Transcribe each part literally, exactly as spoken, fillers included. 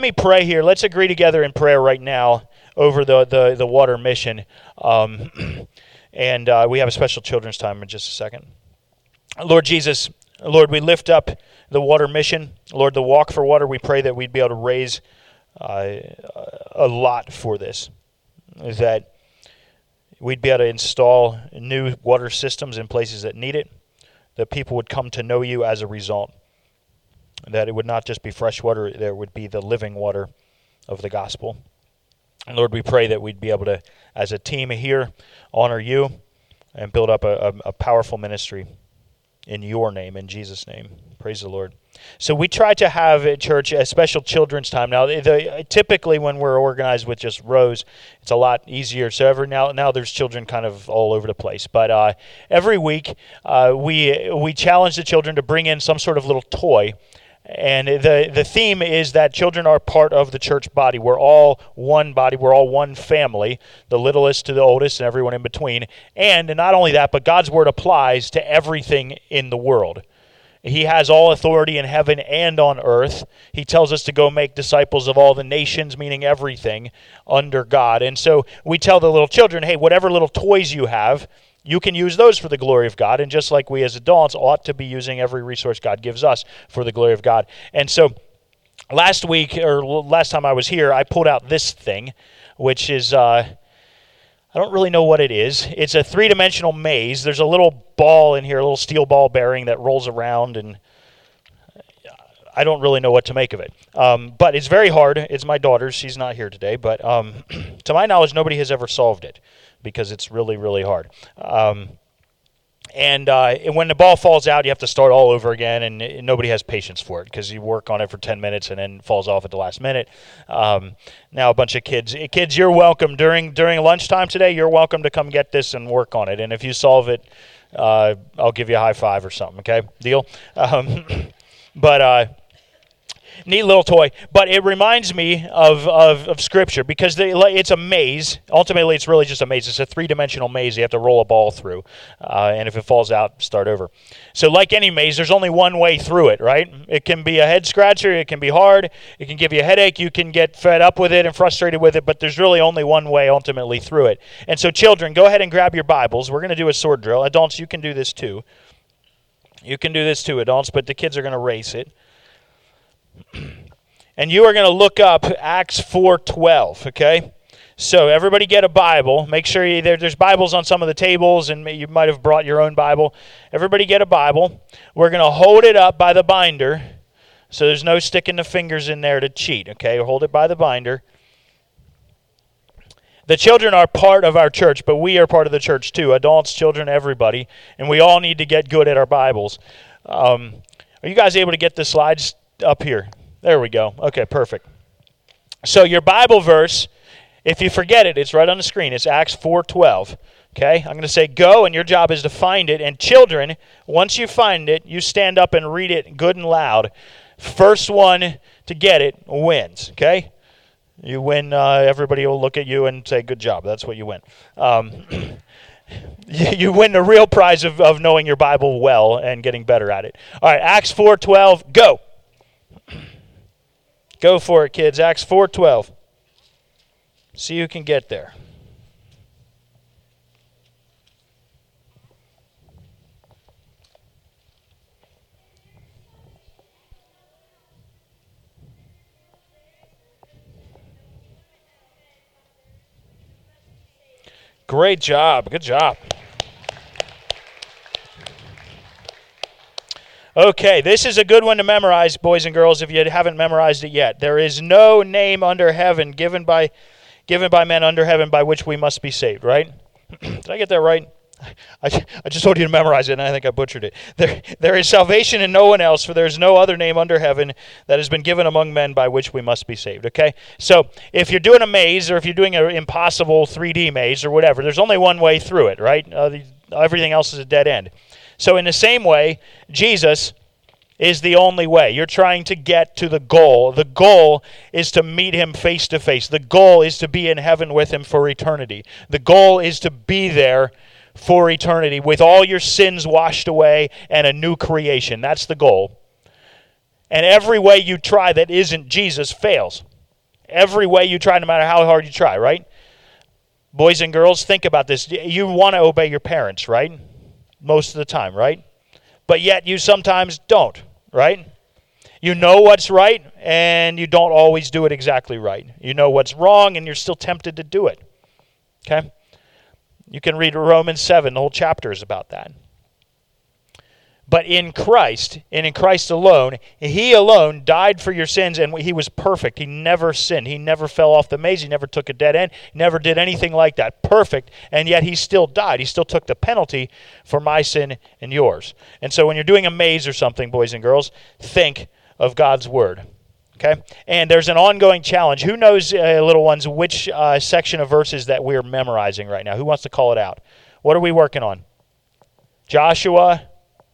Let me pray here. Let's agree together in prayer right now over the, the, the water mission. Um, and uh, we have a special children's time in just a second. Lord Jesus, Lord, we lift up the water mission. Lord, the Walk for Water, we pray that we'd be able to raise uh, a lot for this. Is that we'd be able to install new water systems in places that need it, that people would come to know you as a result. That it would not just be fresh water, there would be the living water of the gospel. And Lord, we pray that we'd be able to, as a team here, honor you and build up a, a, a powerful ministry in your name, in Jesus' name. Praise the Lord. So we try to have at church a special children's time. Now, the, the, typically when we're organized with just rows, it's a lot easier. So every now now there's children kind of all over the place. But uh, every week uh, we we challenge the children to bring in some sort of little toy. And the the theme is that children are part of the church body. We're all one body. We're all one family, the littlest to the oldest and everyone in between. And not only that, but God's word applies to everything in the world. He has all authority in heaven and on earth. He tells us to go make disciples of all the nations, meaning everything under God. And so we tell the little children, hey, whatever little toys you have, you can use those for the glory of God, and just like we as adults ought to be using every resource God gives us for the glory of God. And so last week, or last time I was here, I pulled out this thing, which is, uh, I don't really know what it is. It's a three-dimensional maze. There's a little ball in here, a little steel ball bearing that rolls around, and I don't really know what to make of it. Um, but it's very hard. It's my daughter's. She's not here today, but um, to my knowledge, nobody has ever solved it, because it's really, really hard. Um, and, uh, and when the ball falls out, you have to start all over again, and, and nobody has patience for it, because you work on it for ten minutes and then it falls off at the last minute. Um, now a bunch of kids, kids, you're welcome. During during lunchtime today, you're welcome to come get this and work on it. And if you solve it, uh, I'll give you a high five or something, okay? Deal? Um, but... Uh, Neat little toy, but it reminds me of, of, of Scripture, because they, it's a maze. Ultimately, it's really just a maze. It's a three-dimensional maze you have to roll a ball through, uh, and if it falls out, start over. So like any maze, there's only one way through it, right? It can be a head-scratcher. It can be hard. It can give you a headache. You can get fed up with it and frustrated with it, but there's really only one way ultimately through it. And so children, go ahead and grab your Bibles. We're going to do a sword drill. Adults, you can do this too. You can do this too, adults, but the kids are going to race it. And you are going to look up Acts four twelve, okay? So everybody get a Bible. Make sure you, there, there's Bibles on some of the tables, and you might have brought your own Bible. Everybody get a Bible. We're going to hold it up by the binder, so there's no sticking the fingers in there to cheat, okay? Hold it by the binder. The children are part of our church, but we are part of the church too. Adults, children, everybody. And we all need to get good at our Bibles. Um, are you guys able to get the slides up here? There we go. Okay, perfect. So your Bible verse, if you forget it, it's right on the screen. It's Acts four twelve. Okay, I'm going to say go, and your job is to find it. And children, once you find it, you stand up and read it good and loud. First one to get it wins. Okay, you win. Uh, everybody will look at you and say, "Good job." That's what you win. Um, you win the real prize of, of knowing your Bible well and getting better at it. All right, Acts four twelve. Go. Go for it, kids. Acts four twelve. See who can get there. Great job. Good job. Okay, this is a good one to memorize, boys and girls, if you haven't memorized it yet. There is no name under heaven given by given by men under heaven by which we must be saved, right? Did I get that right? I, I just told you to memorize it, and I think I butchered it. There, there is salvation in no one else, for there is no other name under heaven that has been given among men by which we must be saved, okay? So if you're doing a maze, or if you're doing an impossible three D maze or whatever, there's only one way through it, right? Uh, the, everything else is a dead end. So in the same way, Jesus is the only way. You're trying to get to the goal. The goal is to meet him face to face. The goal is to be in heaven with him for eternity. The goal is to be there for eternity with all your sins washed away and a new creation. That's the goal. And every way you try that isn't Jesus fails. every way you try, no matter how hard you try, right? Boys and girls, think about this. You want to obey your parents, right? Most of the time, right? But yet you sometimes don't, right? You know what's right, and you don't always do it exactly right. You know what's wrong, and you're still tempted to do it. Okay? You can read Romans seven. The whole chapter is about that. But in Christ, and in Christ alone, he alone died for your sins, and he was perfect. He never sinned. He never fell off the maze. He never took a dead end. He never did anything like that. Perfect, and yet he still died. He still took the penalty for my sin and yours. And so when you're doing a maze or something, boys and girls, think of God's word. Okay? And there's an ongoing challenge. Who knows, uh, little ones, which uh, section of verses that we're memorizing right now? Who wants to call it out? What are we working on? Joshua...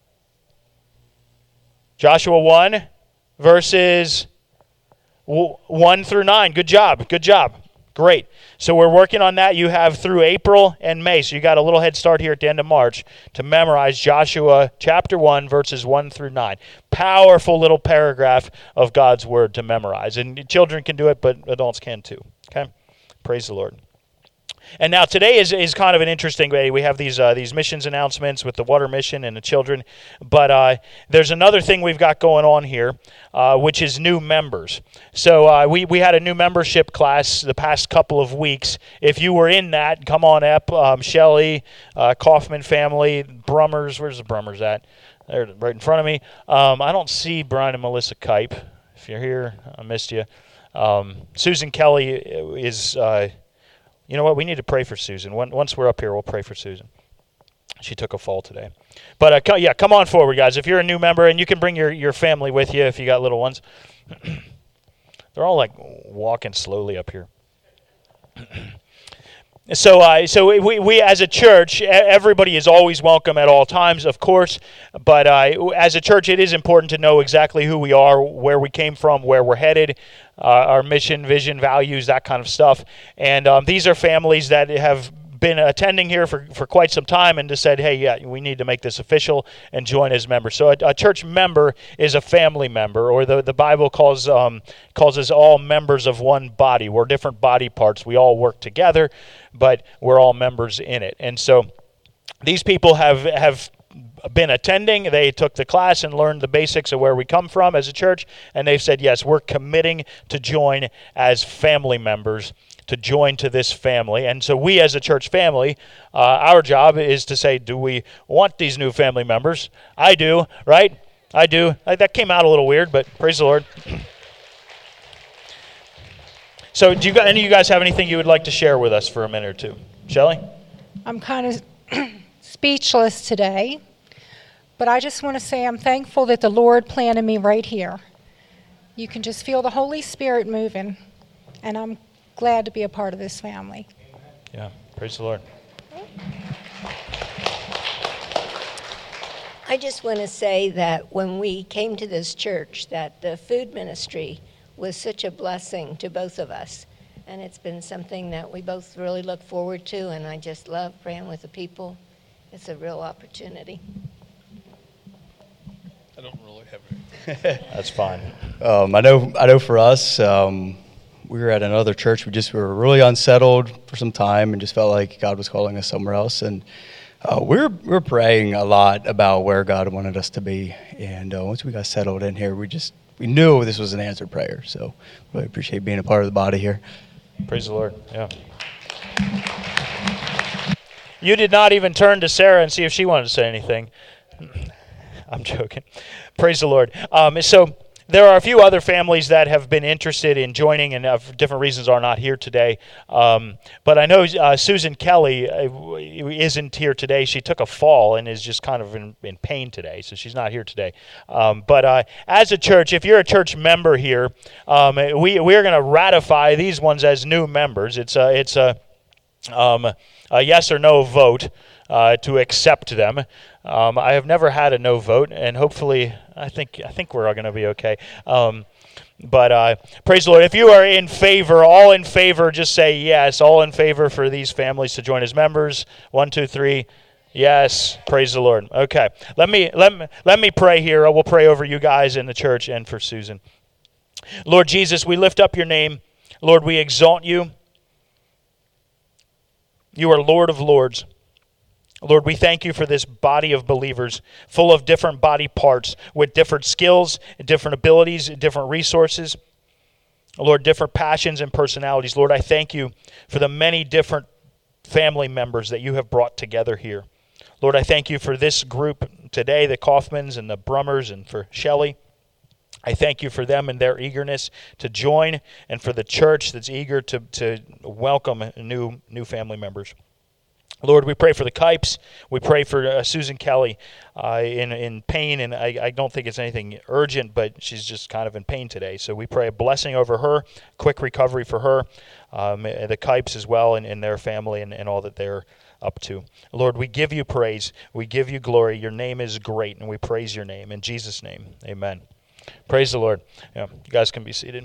Joshua one, verses one through nine. Good job. Good job. Great. So we're working on that. You have through April and May. So you got a little head start here at the end of March to memorize Joshua chapter one, verses one through nine. Powerful little paragraph of God's word to memorize. And children can do it, but adults can too. Okay? Praise the Lord. And now today is, is kind of an interesting day. We have these uh, these missions announcements with the water mission and the children. But uh, there's another thing we've got going on here, uh, which is new members. So uh, we, we had a new membership class the past couple of weeks. If you were in that, come on up. Um, Shelly, uh, Kaufman family, Brummers. Where's the Brummers at? They're right in front of me. Um, I don't see Brian and Melissa Kipe. If you're here, I missed you. Um, Susan Kelly is... Uh, You know what? We need to pray for Susan. Once we're up here, we'll pray for Susan. She took a fall today. But uh, yeah, come on forward, guys. If you're a new member, and you can bring your, your family with you if you got little ones. They're all like walking slowly up here. So, uh, so we, we as a church, everybody is always welcome at all times, of course. But uh, as a church, it is important to know exactly who we are, where we came from, where we're headed, uh, our mission, vision, values, that kind of stuff. And um, these are families that have been attending here for, for quite some time and just said, hey, yeah, we need to make this official and join as members. So a, a church member is a family member, or the, the Bible calls um, calls us all members of one body. We're different body parts. We all work together, but we're all members in it. And so these people have have been attending. They took the class and learned the basics of where we come from as a church, and they've said, yes, we're committing to join as family members, to join to this family. And so we as a church family, uh, our job is to say, do we want these new family members? I do, right? I do. I, that came out a little weird, but praise the Lord. So do you, any of you guys have anything you would like to share with us for a minute or two? Shelley? I'm kind of speechless today, but I just want to say I'm thankful that the Lord planted me right here. You can just feel the Holy Spirit moving, and I'm glad to be a part of this family. Yeah, praise the Lord. I just want to say that when we came to this church, that the food ministry was such a blessing to both of us. And it's been something that we both really look forward to, and I just love praying with the people. It's a real opportunity. I don't really have any. That's fine. Um, I know I know for us, um, we were at another church. We just we were really unsettled for some time and just felt like God was calling us somewhere else. And uh, we were we were praying a lot about where God wanted us to be. And uh, once we got settled in here, we just we knew this was an answered prayer. So really appreciate being a part of the body here. Praise the Lord. Yeah. You did not even turn to Sarah and see if she wanted to say anything. I'm joking. Praise the Lord. Um, so there are a few other families that have been interested in joining and uh, for different reasons are not here today. Um, but I know uh, Susan Kelly uh, isn't here today. She took a fall and is just kind of in, in pain today, so she's not here today. Um, but uh, as a church, if you're a church member here, um, we we're going to ratify these ones as new members. It's a it's a, um, a yes or no vote uh, to accept them. Um, I have never had a no vote, and hopefully, I think I think we're all going to be okay. Um, but uh, praise the Lord. If you are in favor, all in favor, just say yes. All in favor for these families to join as members. One, two, three. Yes. Praise the Lord. Okay. Let me let me let me pray here. We'll pray over you guys in the church and for Susan. Lord Jesus, we lift up your name. Lord, we exalt you. You are Lord of lords. Lord, we thank you for this body of believers full of different body parts with different skills, different abilities, different resources. Lord, different passions and personalities. Lord, I thank you for the many different family members that you have brought together here. Lord, I thank you for this group today, the Kaufmans and the Brummers, and for Shelley. I thank you for them and their eagerness to join, and for the church that's eager to, to welcome new, new family members. Lord, we pray for the Kipes. We pray for uh, Susan Kelly uh, in in pain, and I, I don't think it's anything urgent, but she's just kind of in pain today. So we pray a blessing over her, quick recovery for her, um, the Kipes as well, and, and their family, and, and all that they're up to. Lord, we give you praise. We give you glory. Your name is great, and we praise your name. In Jesus' name, amen. Praise the Lord. Yeah, you guys can be seated.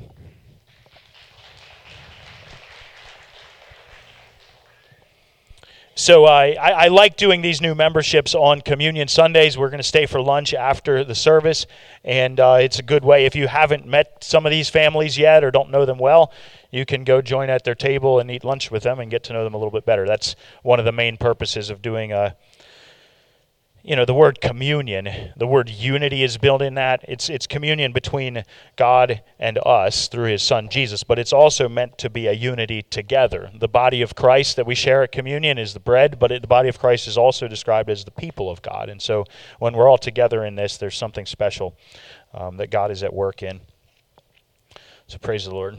So uh, I, I like doing these new memberships on Communion Sundays. We're going to stay for lunch after the service, and uh, it's a good way. If you haven't met some of these families yet or don't know them well, you can go join at their table and eat lunch with them and get to know them a little bit better. That's one of the main purposes of doing a You know, the word communion, the word unity is built in that. It's it's communion between God and us through his son Jesus, but it's also meant to be a unity together. The body of Christ that we share at communion is the bread, but it, the body of Christ is also described as the people of God. And so when we're all together in this, there's something special um, that God is at work in. So praise the Lord.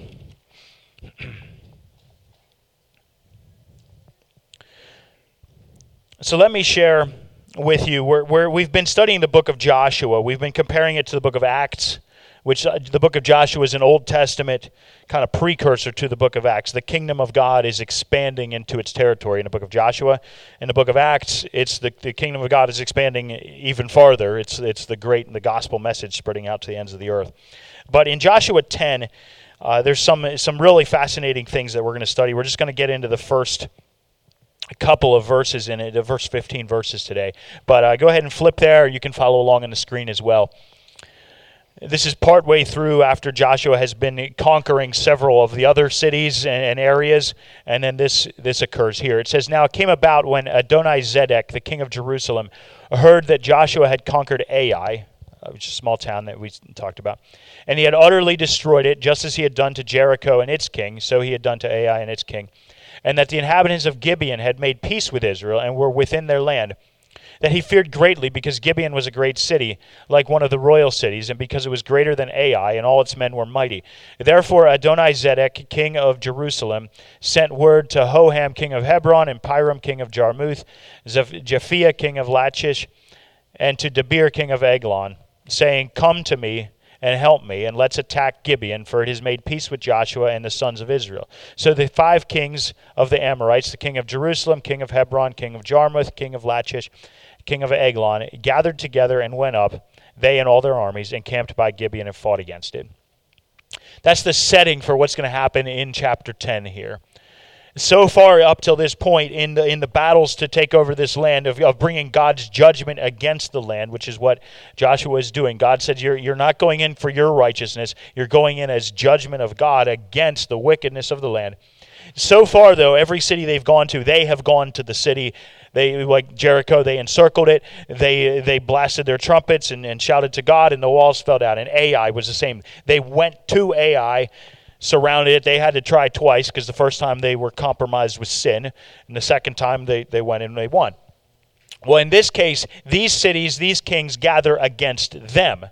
So let me share with you. We're, we're, we've been studying the book of Joshua. We've been comparing it to the book of Acts, which uh, the book of Joshua is an Old Testament kind of precursor to the book of Acts. The kingdom of God is expanding into its territory in the book of Joshua. In the book of Acts, it's the, the kingdom of God is expanding even farther. It's it's the great the gospel message spreading out to the ends of the earth. But in Joshua ten, uh, there's some some really fascinating things that we're going to study. We're just going to get into the first a couple of verses in it, the verse fifteen verses today. But uh, go ahead and flip there. You can follow along on the screen as well. This is partway through after Joshua has been conquering several of the other cities and, and areas, and then this, this occurs here. It says, "Now it came about when Adoni-Zedek, the king of Jerusalem, heard that Joshua had conquered Ai," which is a small town that we talked about, "and he had utterly destroyed it, just as he had done to Jericho and its king, so he had done to Ai and its king, and that the inhabitants of Gibeon had made peace with Israel and were within their land, that he feared greatly because Gibeon was a great city, like one of the royal cities, and because it was greater than Ai, and all its men were mighty. Therefore Adoni-Zedek, king of Jerusalem, sent word to Hoham, king of Hebron, and Piram, king of Jarmuth, Japhia, king of Lachish, and to Debir, king of Eglon, saying, Come to me, and help me, and let's attack Gibeon, for it has made peace with Joshua and the sons of Israel. So the five kings of the Amorites, the king of Jerusalem, king of Hebron, king of Jarmuth, king of Lachish, king of Eglon, gathered together and went up, they and all their armies, and camped by Gibeon and fought against it." That's the setting for what's going to happen in chapter ten here. So far up till this point in the in the battles to take over this land, of, of bringing God's judgment against the land, which is what Joshua is doing. God said, you're, you're not going in for your righteousness. You're going in as judgment of God against the wickedness of the land. So far, though, every city they've gone to, they have gone to the city. They, like Jericho, they encircled it. They they blasted their trumpets and, and shouted to God, and the walls fell down. And Ai was the same. They went to Ai, surrounded it. They had to try twice, because the first time they were compromised with sin, and the second time they, they went and they won. Well, in this case, these cities, these kings gather against them.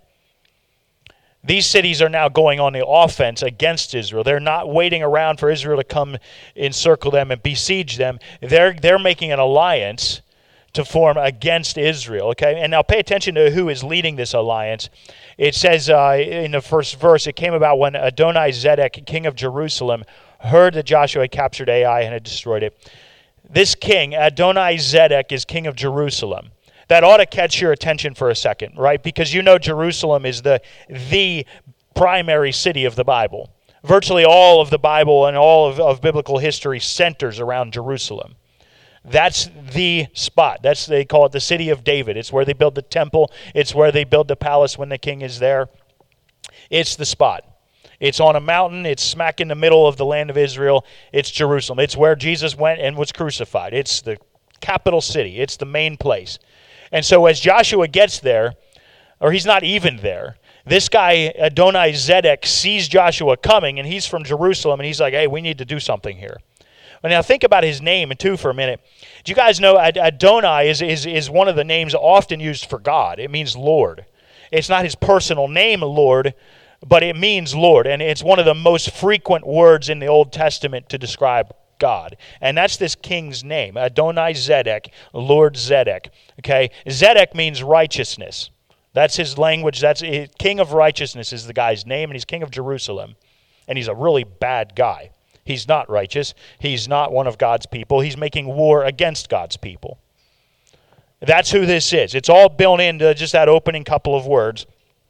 These cities are now going on the offense against Israel. They're not waiting around for Israel to come encircle them and besiege them. They're they're making an alliance to form against Israel. Okay, and now pay attention to who is leading this alliance. It says uh, in the first verse, it came about when Adoni-Zedek, king of Jerusalem, heard that Joshua had captured Ai and had destroyed it. This king, Adoni-Zedek, is king of Jerusalem. That ought to catch your attention for a second, right? Because you know Jerusalem is the the primary city of the Bible. Virtually all of the Bible and all of, of biblical history centers around Jerusalem. That's the spot. That's, they call it the city of David. It's where they build the temple. It's where they build the palace when the king is there. It's the spot. It's on a mountain. It's smack in the middle of the land of Israel. It's Jerusalem. It's where Jesus went and was crucified. It's the capital city. It's the main place. And so as Joshua gets there, or he's not even there, this guy, Adoni-Zedek, sees Joshua coming, and he's from Jerusalem, and he's like, hey, we need to do something here. But now think about his name, too, for a minute. Do you guys know Ad- Adonai is, is, is one of the names often used for God? It means Lord. It's not his personal name, Lord, but it means Lord, and it's one of the most frequent words in the Old Testament to describe God. And that's this king's name, Adoni-Zedek, Lord Zedek. Okay? Zedek means righteousness. That's his language. That's King of Righteousness is the guy's name, and he's king of Jerusalem. And he's a really bad guy. He's not righteous. He's not one of God's people. He's making war against God's people. That's who this is. It's all built into just that opening couple of words.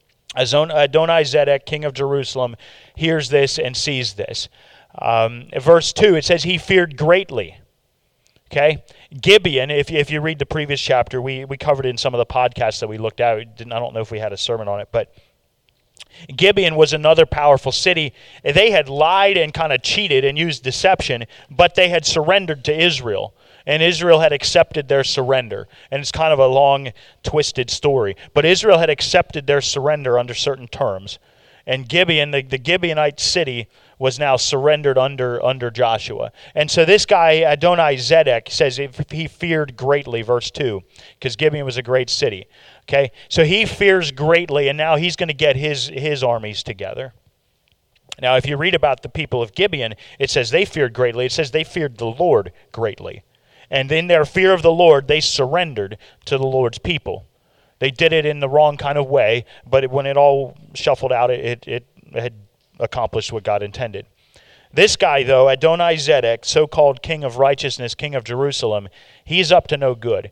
Adoni-Zedek, king of Jerusalem, hears this and sees this. Um, verse two, it says he feared greatly. Okay? Gibeon, if you, if you read the previous chapter, we, we covered it in some of the podcasts that we looked at. I don't know if we had a sermon on it, but Gibeon was another powerful city. They had lied and kind of cheated and used deception, but they had surrendered to Israel. And Israel had accepted their surrender. And it's kind of a long, twisted story. But Israel had accepted their surrender under certain terms. And Gibeon, the, the Gibeonite city, was now surrendered under, under Joshua. And so this guy, Adoni-Zedek, says he feared greatly, verse two, because Gibeon was a great city. Okay, so he fears greatly, and now he's going to get his, his armies together. Now, if you read about the people of Gibeon, it says they feared greatly. It says they feared the Lord greatly. And in their fear of the Lord, they surrendered to the Lord's people. They did it in the wrong kind of way, but it, when it all shuffled out, it, it, it had accomplished what God intended. This guy, though, Adoni-Zedek, so-called king of righteousness, king of Jerusalem, he's up to no good.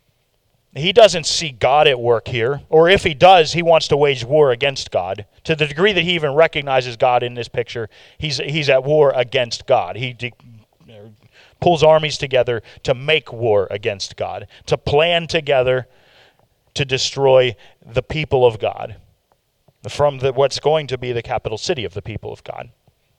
He doesn't see God at work here, or if he does, he wants to wage war against God. To the degree that he even recognizes God in this picture, he's he's at war against God. He de- pulls armies together to make war against God, to plan together to destroy the people of God from the, what's going to be the capital city of the people of God.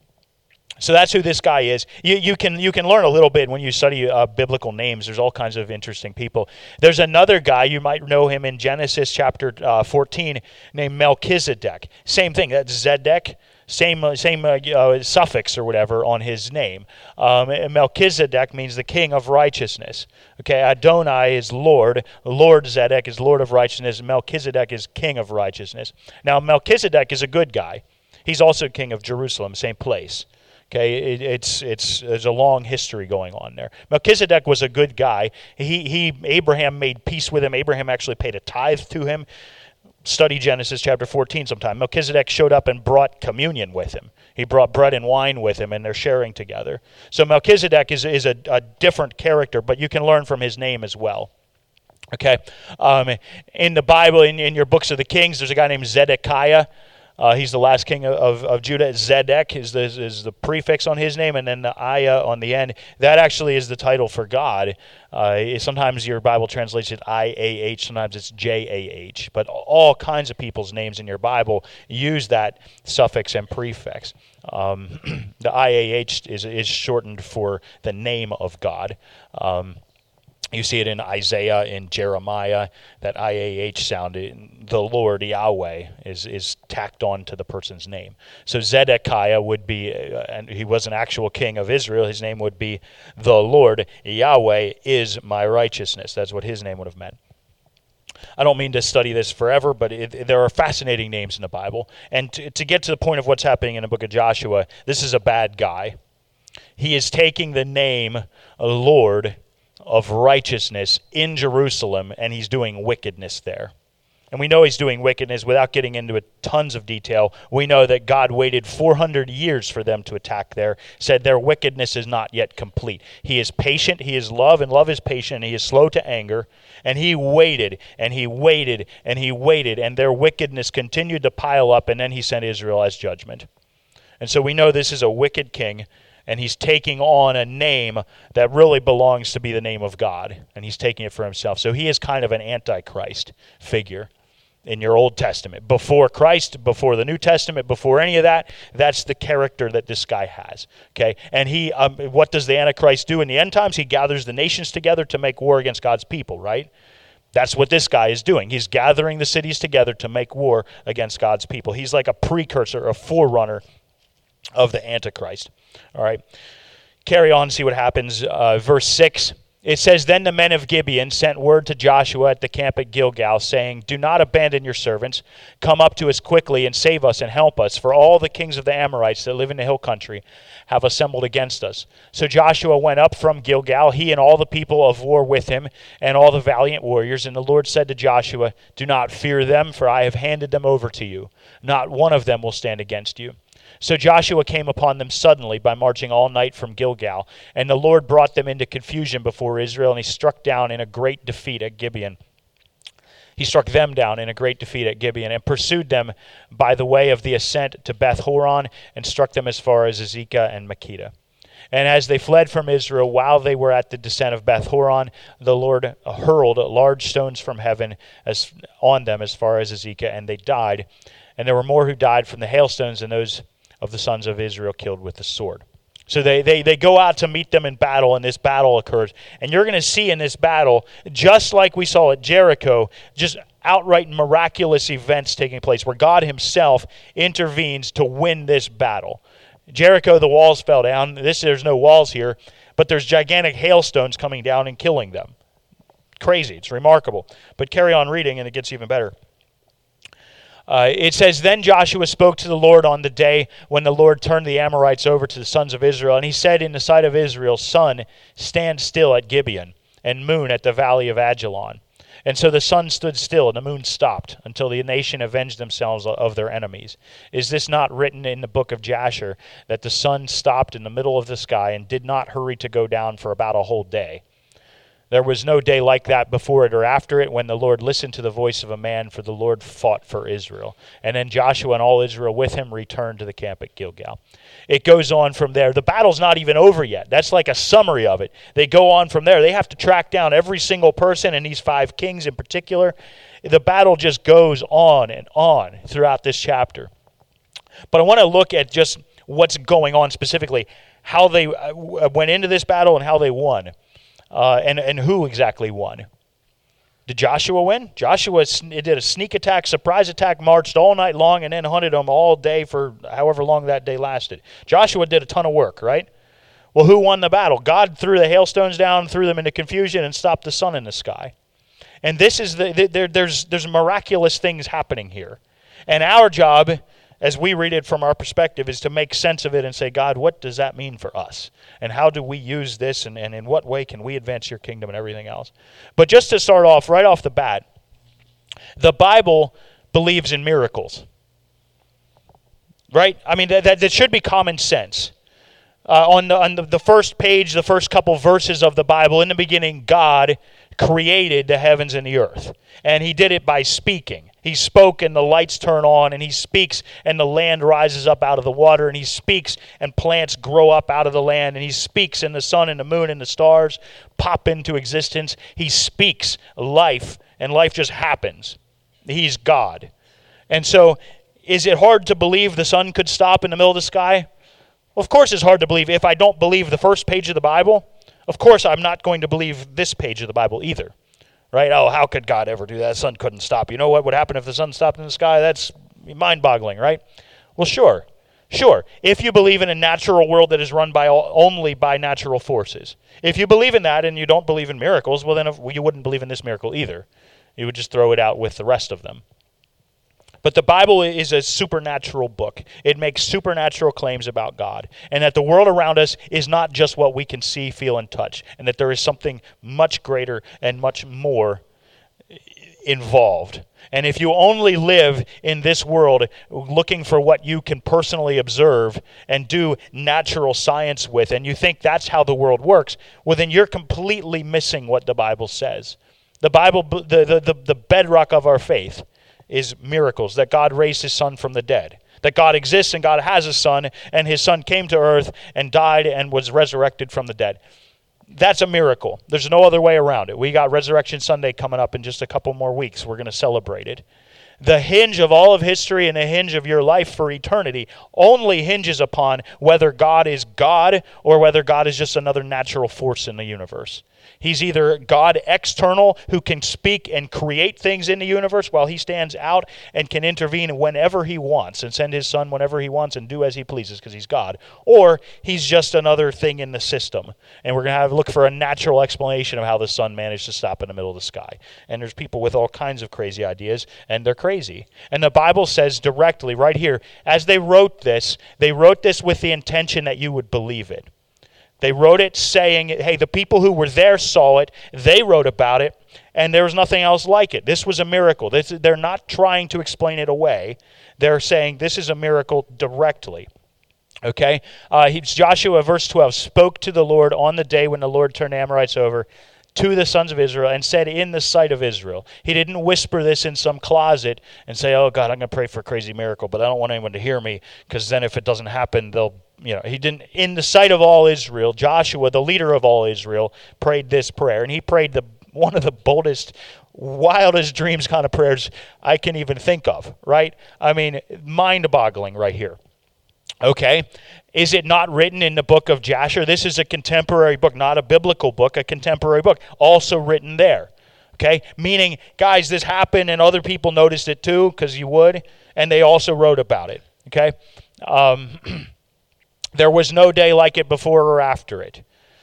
So that's who this guy is. You, you can you can learn a little bit when you study uh, biblical names. There's all kinds of interesting people. There's another guy, you might know him in Genesis chapter uh, fourteen, named Melchizedek. Same thing, that's Zedek, same, uh, same uh, uh, suffix or whatever on his name. Um, Melchizedek means the king of righteousness. Okay, Adonai is Lord. Lord Zedek is Lord of righteousness. Melchizedek is king of righteousness. Now, Melchizedek is a good guy. He's also king of Jerusalem, same place. Okay, it, it's it's there's a long history going on there. Melchizedek was a good guy. He he Abraham made peace with him. Abraham actually paid a tithe to him. Study Genesis chapter fourteen sometime. Melchizedek showed up and brought communion with him. He brought bread and wine with him, and they're sharing together. So Melchizedek is is a, a different character, but you can learn from his name as well. Okay, um, in the Bible, in, in your books of the Kings, there's a guy named Zedekiah. Uh, he's the last king of, of, of Judah. Zedek is the, is the prefix on his name, and then the Ayah on the end. That actually is the title for God. Uh, sometimes your Bible translates it I A H, sometimes it's J A H. But all kinds of people's names in your Bible use that suffix and prefix. Um, the I A H is, is shortened for the name of God. Um, You see it in Isaiah, in Jeremiah, that I A H sound, the Lord, Yahweh, is is tacked on to the person's name. So Zedekiah would be, uh, and he was an actual king of Israel, his name would be the Lord, Yahweh is my righteousness. That's what his name would have meant. I don't mean to study this forever, but it, there are fascinating names in the Bible. And to, to get to the point of what's happening in the book of Joshua, this is a bad guy. He is taking the name Lord of righteousness in Jerusalem, and he's doing wickedness there. And we know he's doing wickedness without getting into it, tons of detail. We know that God waited four hundred years for them to attack there, said their wickedness is not yet complete. He is patient, he is love, and love is patient, and he is slow to anger. And he waited, and he waited, and he waited, and their wickedness continued to pile up, and then he sent Israel as judgment. And so we know this is a wicked king, and he's taking on a name that really belongs to be the name of God, and he's taking it for himself. So he is kind of an antichrist figure. in your Old Testament. Before Christ, before the New Testament, before any of that, that's the character that this guy has. Okay, and he, um, what does the Antichrist do in the end times? He gathers the nations together to make war against God's people, right? That's what this guy is doing. He's gathering the cities together to make war against God's people. He's like a precursor, a forerunner of the Antichrist. All right, carry on, see what happens. Uh, verse six. It says, Then the men of Gibeon sent word to Joshua at the camp at Gilgal, saying, Do not abandon your servants. Come up to us quickly and save us and help us, for all the kings of the Amorites that live in the hill country have assembled against us. So Joshua went up from Gilgal, he and all the people of war with him, and all the valiant warriors. And the Lord said to Joshua, Do not fear them, for I have handed them over to you. Not one of them will stand against you. So Joshua came upon them suddenly by marching all night from Gilgal, and the Lord brought them into confusion before Israel, and he struck down in a great defeat at Gibeon. He struck them down in a great defeat at Gibeon, and pursued them by the way of the ascent to Beth Horon, and struck them as far as Azekah and Makkedah. And as they fled from Israel, while they were at the descent of Beth Horon, the Lord hurled large stones from heaven as on them as far as Azekah, and they died. And there were more who died from the hailstones than those of the sons of Israel killed with the sword. So they, they, they go out to meet them in battle, and this battle occurs. And you're going to see in this battle, just like we saw at Jericho, just outright miraculous events taking place where God himself intervenes to win this battle. Jericho, the walls fell down. This, there's no walls here, but there's gigantic hailstones coming down and killing them. Crazy. It's remarkable. But carry on reading, and it gets even better. Uh, it says, Then Joshua spoke to the Lord on the day when the Lord turned the Amorites over to the sons of Israel. And he said in the sight of Israel, Sun, stand still at Gibeon, and moon at the valley of Ajalon. And so the sun stood still, and the moon stopped, until the nation avenged themselves of their enemies. Is this not written in the book of Jasher, that the sun stopped in the middle of the sky and did not hurry to go down for about a whole day? There was no day like that before it or after it when the Lord listened to the voice of a man, for the Lord fought for Israel. And then Joshua and all Israel with him returned to the camp at Gilgal. It goes on from there. The battle's not even over yet. That's like a summary of it. They go on from there. They have to track down every single person, and these five kings in particular. The battle just goes on and on throughout this chapter. But I want to look at just what's going on specifically, how they went into this battle and how they won. Uh, and, and who exactly won? Did Joshua win? Joshua did a sneak attack, surprise attack, marched all night long, and then hunted them all day for however long that day lasted. Joshua did a ton of work, right? Well, who won the battle? God threw the hailstones down, threw them into confusion, and stopped the sun in the sky. And this is the, the there, there's there's miraculous things happening here. And our job, as we read it from our perspective, is to make sense of it and say, God, what does that mean for us? And how do we use this, and, and in what way can we advance your kingdom and everything else? But just to start off, right off the bat, the Bible believes in miracles. Right? I mean, that, that, that should be common sense. Uh, on the, on the, the first page, the first couple verses of the Bible, in the beginning, God created the heavens and the earth. And he did it by speaking. He spoke and the lights turn on, and he speaks and the land rises up out of the water, and he speaks and plants grow up out of the land, and he speaks and the sun and the moon and the stars pop into existence. He speaks life, and life just happens. He's God. And so, is it hard to believe the sun could stop in the middle of the sky? Well, of course it's hard to believe. If I don't believe the first page of the Bible, of course I'm not going to believe this page of the Bible either. Right? Oh, how could God ever do that? The sun couldn't stop. You know what would happen if the sun stopped in the sky? That's mind-boggling, right? Well, sure. Sure. If you believe in a natural world that is run by all, only by natural forces. If you believe in that and you don't believe in miracles, well, then if, well, you wouldn't believe in this miracle either. You would just throw it out with the rest of them. But the Bible is a supernatural book. It makes supernatural claims about God, and that the world around us is not just what we can see, feel, and touch, and that there is something much greater and much more involved. And if you only live in this world looking for what you can personally observe and do natural science with, and you think that's how the world works, well, then you're completely missing what the Bible says. The Bible, the, the, the, the bedrock of our faith is miracles, that God raised his son from the dead, that God exists and God has a son, and his son came to earth and died and was resurrected from the dead. That's a miracle. There's no other way around it. We got Resurrection Sunday coming up in just a couple more weeks. We're going to celebrate it. The hinge of all of history and the hinge of your life for eternity only hinges upon whether God is God or whether God is just another natural force in the universe. He's either God external who can speak and create things in the universe while he stands out and can intervene whenever he wants and send his son whenever he wants and do as he pleases because he's God. Or he's just another thing in the system. And we're going to have to look for a natural explanation of how the sun managed to stop in the middle of the sky. And there's people with all kinds of crazy ideas, and they're crazy. And the Bible says directly right here, as they wrote this, they wrote this with the intention that you would believe it. They wrote it saying, hey, the people who were there saw it, they wrote about it, and there was nothing else like it. This was a miracle. This, they're not trying to explain it away. They're saying this is a miracle directly. Okay? Uh, he, Joshua, verse twelve, spoke to the Lord on the day when the Lord turned the Amorites over to the sons of Israel and said in the sight of Israel. He didn't whisper this in some closet and say, oh, God, I'm going to pray for a crazy miracle, but I don't want anyone to hear me because then if it doesn't happen, they'll You know, he didn't, in the sight of all Israel, Joshua, the leader of all Israel, prayed this prayer. And he prayed the one of the boldest, wildest dreams kind of prayers I can even think of, right? I mean, mind-boggling right here. Okay? Is it not written in the book of Jasher? This is a contemporary book, not a biblical book, a contemporary book, also written there. Okay? Meaning, guys, this happened and other people noticed it too, because you would, and they also wrote about it. Okay? Um... There was no day like it before or after it.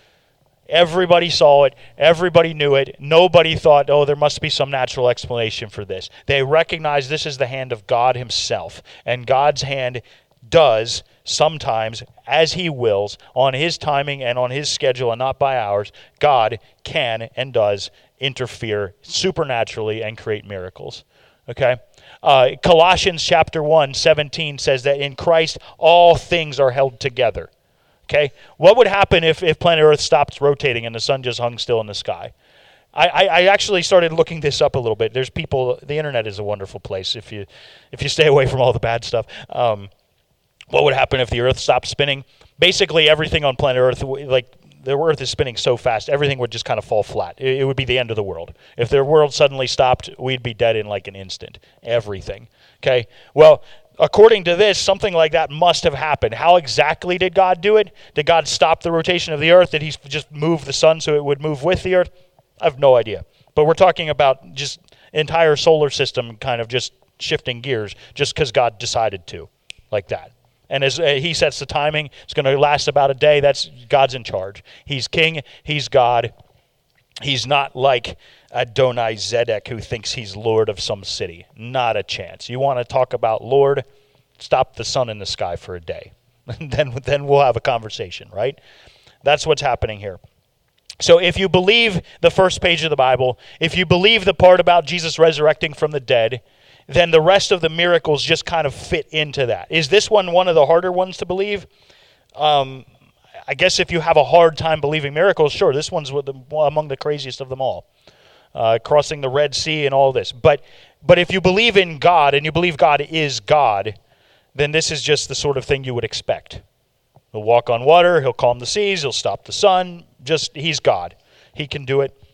Everybody saw it. Everybody knew it. Nobody thought, oh, there must be some natural explanation for this. They recognized this is the hand of God himself. And God's hand does sometimes, as he wills, on his timing and on his schedule and not by ours, God can and does interfere supernaturally and create miracles. Okay? Uh, Colossians chapter one, seventeen says that in Christ all things are held together. Okay? What would happen if, if planet Earth stopped rotating and the sun just hung still in the sky? I, I, I actually started looking this up a little bit. There's people, the internet is a wonderful place if you if you stay away from all the bad stuff. Um, what would happen if the Earth stopped spinning? Basically everything on planet Earth, like the Earth is spinning so fast, everything would just kind of fall flat. It, it would be the end of the world. If the world suddenly stopped, we'd be dead in like an instant. Everything. Okay? Well, according to this, something like that must have happened. How exactly did God do it? Did God stop the rotation of the Earth? Did he just move the sun so it would move with the Earth? I have no idea. But we're talking about just entire solar system kind of just shifting gears just because God decided to, like that. And as uh, he sets the timing, it's going to last about a day. That's God's in charge. He's king. He's God. He's not like Adonai-Zedek who thinks he's Lord of some city. Not a chance. You want to talk about Lord? Stop the sun in the sky for a day. then, then we'll have a conversation, right? That's what's happening here. So if you believe the first page of the Bible, if you believe the part about Jesus resurrecting from the dead, then the rest of the miracles just kind of fit into that. Is this one one of the harder ones to believe? Um, I guess if you have a hard time believing miracles, sure, this one's with the, among the craziest of them all. Uh, crossing the Red Sea and all this. But but if you believe in God and you believe God is God, then this is just the sort of thing you would expect. He'll walk on water, he'll calm the seas, he'll stop the sun. Just, he's God. He can do it.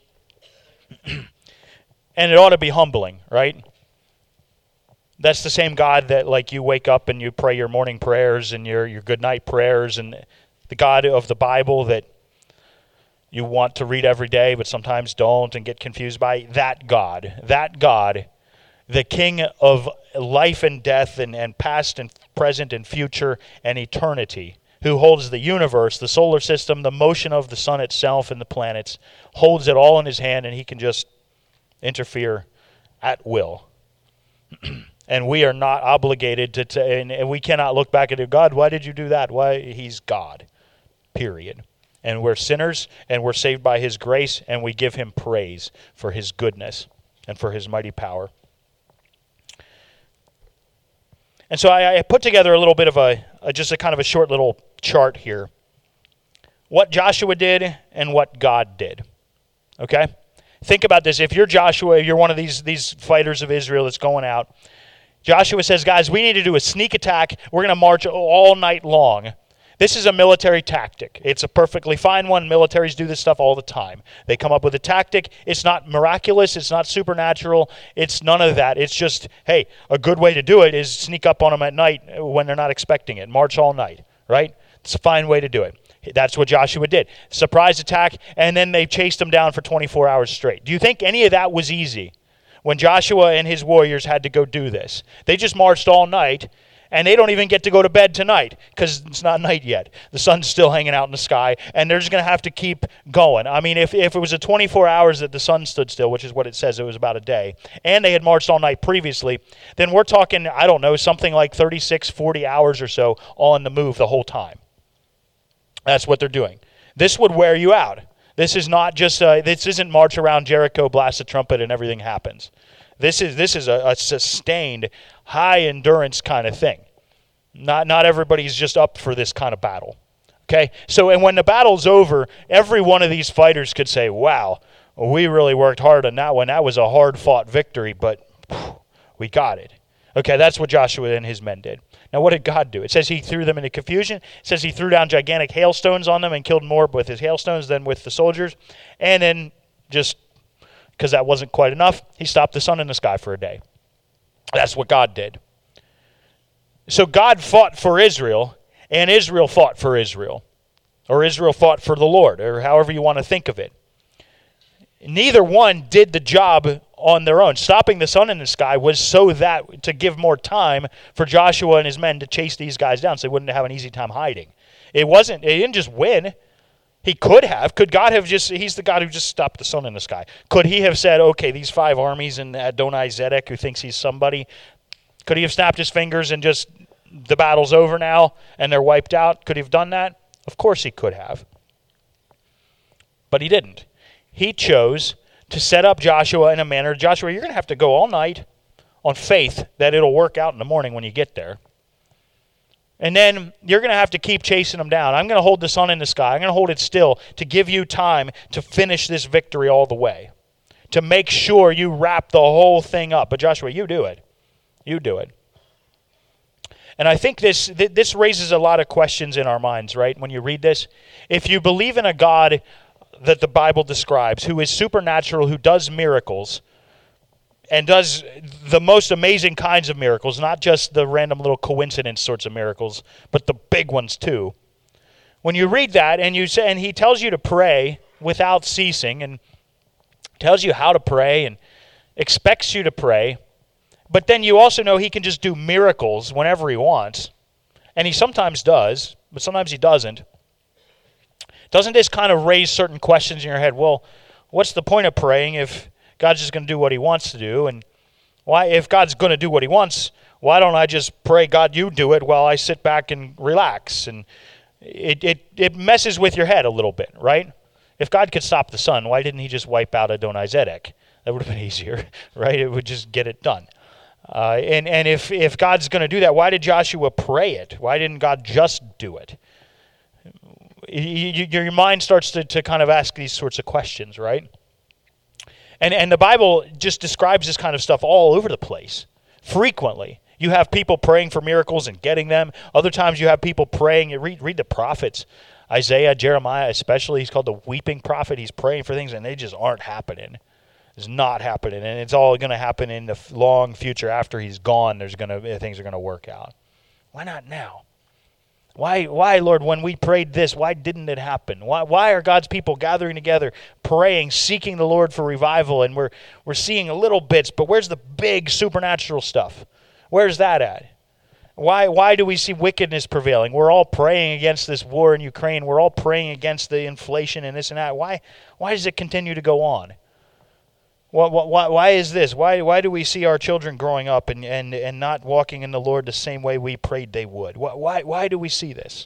And it ought to be humbling, right? That's the same God that, like, you wake up and you pray your morning prayers and your, your good night prayers, and the God of the Bible that you want to read every day but sometimes don't and get confused by. That God, that God, the King of life and death and, and past and present and future and eternity, who holds the universe, the solar system, the motion of the sun itself and the planets, holds it all in his hand, and he can just interfere at will. And we are not obligated to, to and, and we cannot look back at God, why did you do that? Why? He's God, period. And we're sinners, and we're saved by his grace, and we give him praise for his goodness and for his mighty power. And so I, I put together a little bit of a, a, just a kind of a short little chart here. What Joshua did and what God did. Okay? Think about this. If you're Joshua, you're one of these, these fighters of Israel that's going out. Joshua says, guys, we need to do a sneak attack. We're going to march all night long. This is a military tactic. It's a perfectly fine one. Militaries do this stuff all the time. They come up with a tactic. It's not miraculous. It's not supernatural. It's none of that. It's just, hey, a good way to do it is sneak up on them at night when they're not expecting it. March all night, right? It's a fine way to do it. That's what Joshua did. Surprise attack, and then they chased them down for twenty-four hours straight. Do you think any of that was easy when Joshua and his warriors had to go do this? They just marched all night, and they don't even get to go to bed tonight because it's not night yet. The sun's still hanging out in the sky, and they're just going to have to keep going. I mean, if, if it was a twenty-four hours that the sun stood still, which is what it says, it was about a day, and they had marched all night previously, then we're talking, I don't know, something like thirty-six, forty hours or so on the move the whole time. That's what they're doing. This would wear you out. This is not just, uh, this isn't march around Jericho, blast a trumpet, and everything happens. This is this is a, a sustained, high endurance kind of thing. Not not everybody's just up for this kind of battle. Okay? So, and when the battle's over, every one of these fighters could say, wow, we really worked hard on that one. That was a hard-fought victory, but whew, we got it. Okay, that's what Joshua and his men did. Now, what did God do? It says he threw them into confusion. It says he threw down gigantic hailstones on them and killed more with his hailstones than with the soldiers. And then just because that wasn't quite enough, he stopped the sun in the sky for a day. That's what God did. So God fought for Israel, and Israel fought for Israel. Or Israel fought for the Lord, or however you want to think of it. Neither one did the job on their own. Stopping the sun in the sky was so that to give more time for Joshua and his men to chase these guys down so they wouldn't have an easy time hiding. It wasn't, they didn't just win. He could have. Could God have just, he's the God who just stopped the sun in the sky. Could he have said, okay, these five armies and Adoni-Zedek who thinks he's somebody, could he have snapped his fingers and just, the battle's over now and they're wiped out? Could he have done that? Of course he could have. But he didn't. He chose to set up Joshua in a manner, Joshua, you're going to have to go all night on faith that it'll work out in the morning when you get there. And then you're going to have to keep chasing them down. I'm going to hold the sun in the sky. I'm going to hold it still to give you time to finish this victory all the way, to make sure you wrap the whole thing up. But Joshua, you do it. You do it. And I think this this raises a lot of questions in our minds, right, when you read this. If you believe in a God that the Bible describes, who is supernatural, who does miracles, and does the most amazing kinds of miracles, not just the random little coincidence sorts of miracles, but the big ones too. When you read that, and you say, and he tells you to pray without ceasing, and tells you how to pray, and expects you to pray, but then you also know he can just do miracles whenever he wants, and he sometimes does, but sometimes he doesn't. Doesn't this kind of raise certain questions in your head? Well, what's the point of praying if God's just going to do what he wants to do? And why, if God's going to do what he wants, why don't I just pray, God, you do it while I sit back and relax? And it, it, it messes with your head a little bit, right? If God could stop the sun, why didn't he just wipe out Adoni-Zedek? That would have been easier, right? It would just get it done. Uh, and and if, if God's going to do that, why did Joshua pray it? Why didn't God just do it? You, your mind starts to, to kind of ask these sorts of questions, right? And and the Bible just describes this kind of stuff all over the place, frequently. You have people praying for miracles and getting them. Other times you have people praying. You read, read the prophets, Isaiah, Jeremiah especially. He's called the weeping prophet. He's praying for things and they just aren't happening. It's not happening. And it's all going to happen in the long future after he's gone. There's going to things are going to work out. Why not now? Why, why, Lord, when we prayed this, why didn't it happen? Why, why are God's people gathering together, praying, seeking the Lord for revival, and we're we're seeing little bits, but where's the big supernatural stuff? Where's that at? Why why do we see wickedness prevailing? We're all praying against this war in Ukraine. We're all praying against the inflation and this and that. Why why does it continue to go on? Why, why, why is this? Why why do we see our children growing up and, and, and not walking in the Lord the same way we prayed they would? Why, why why do we see this?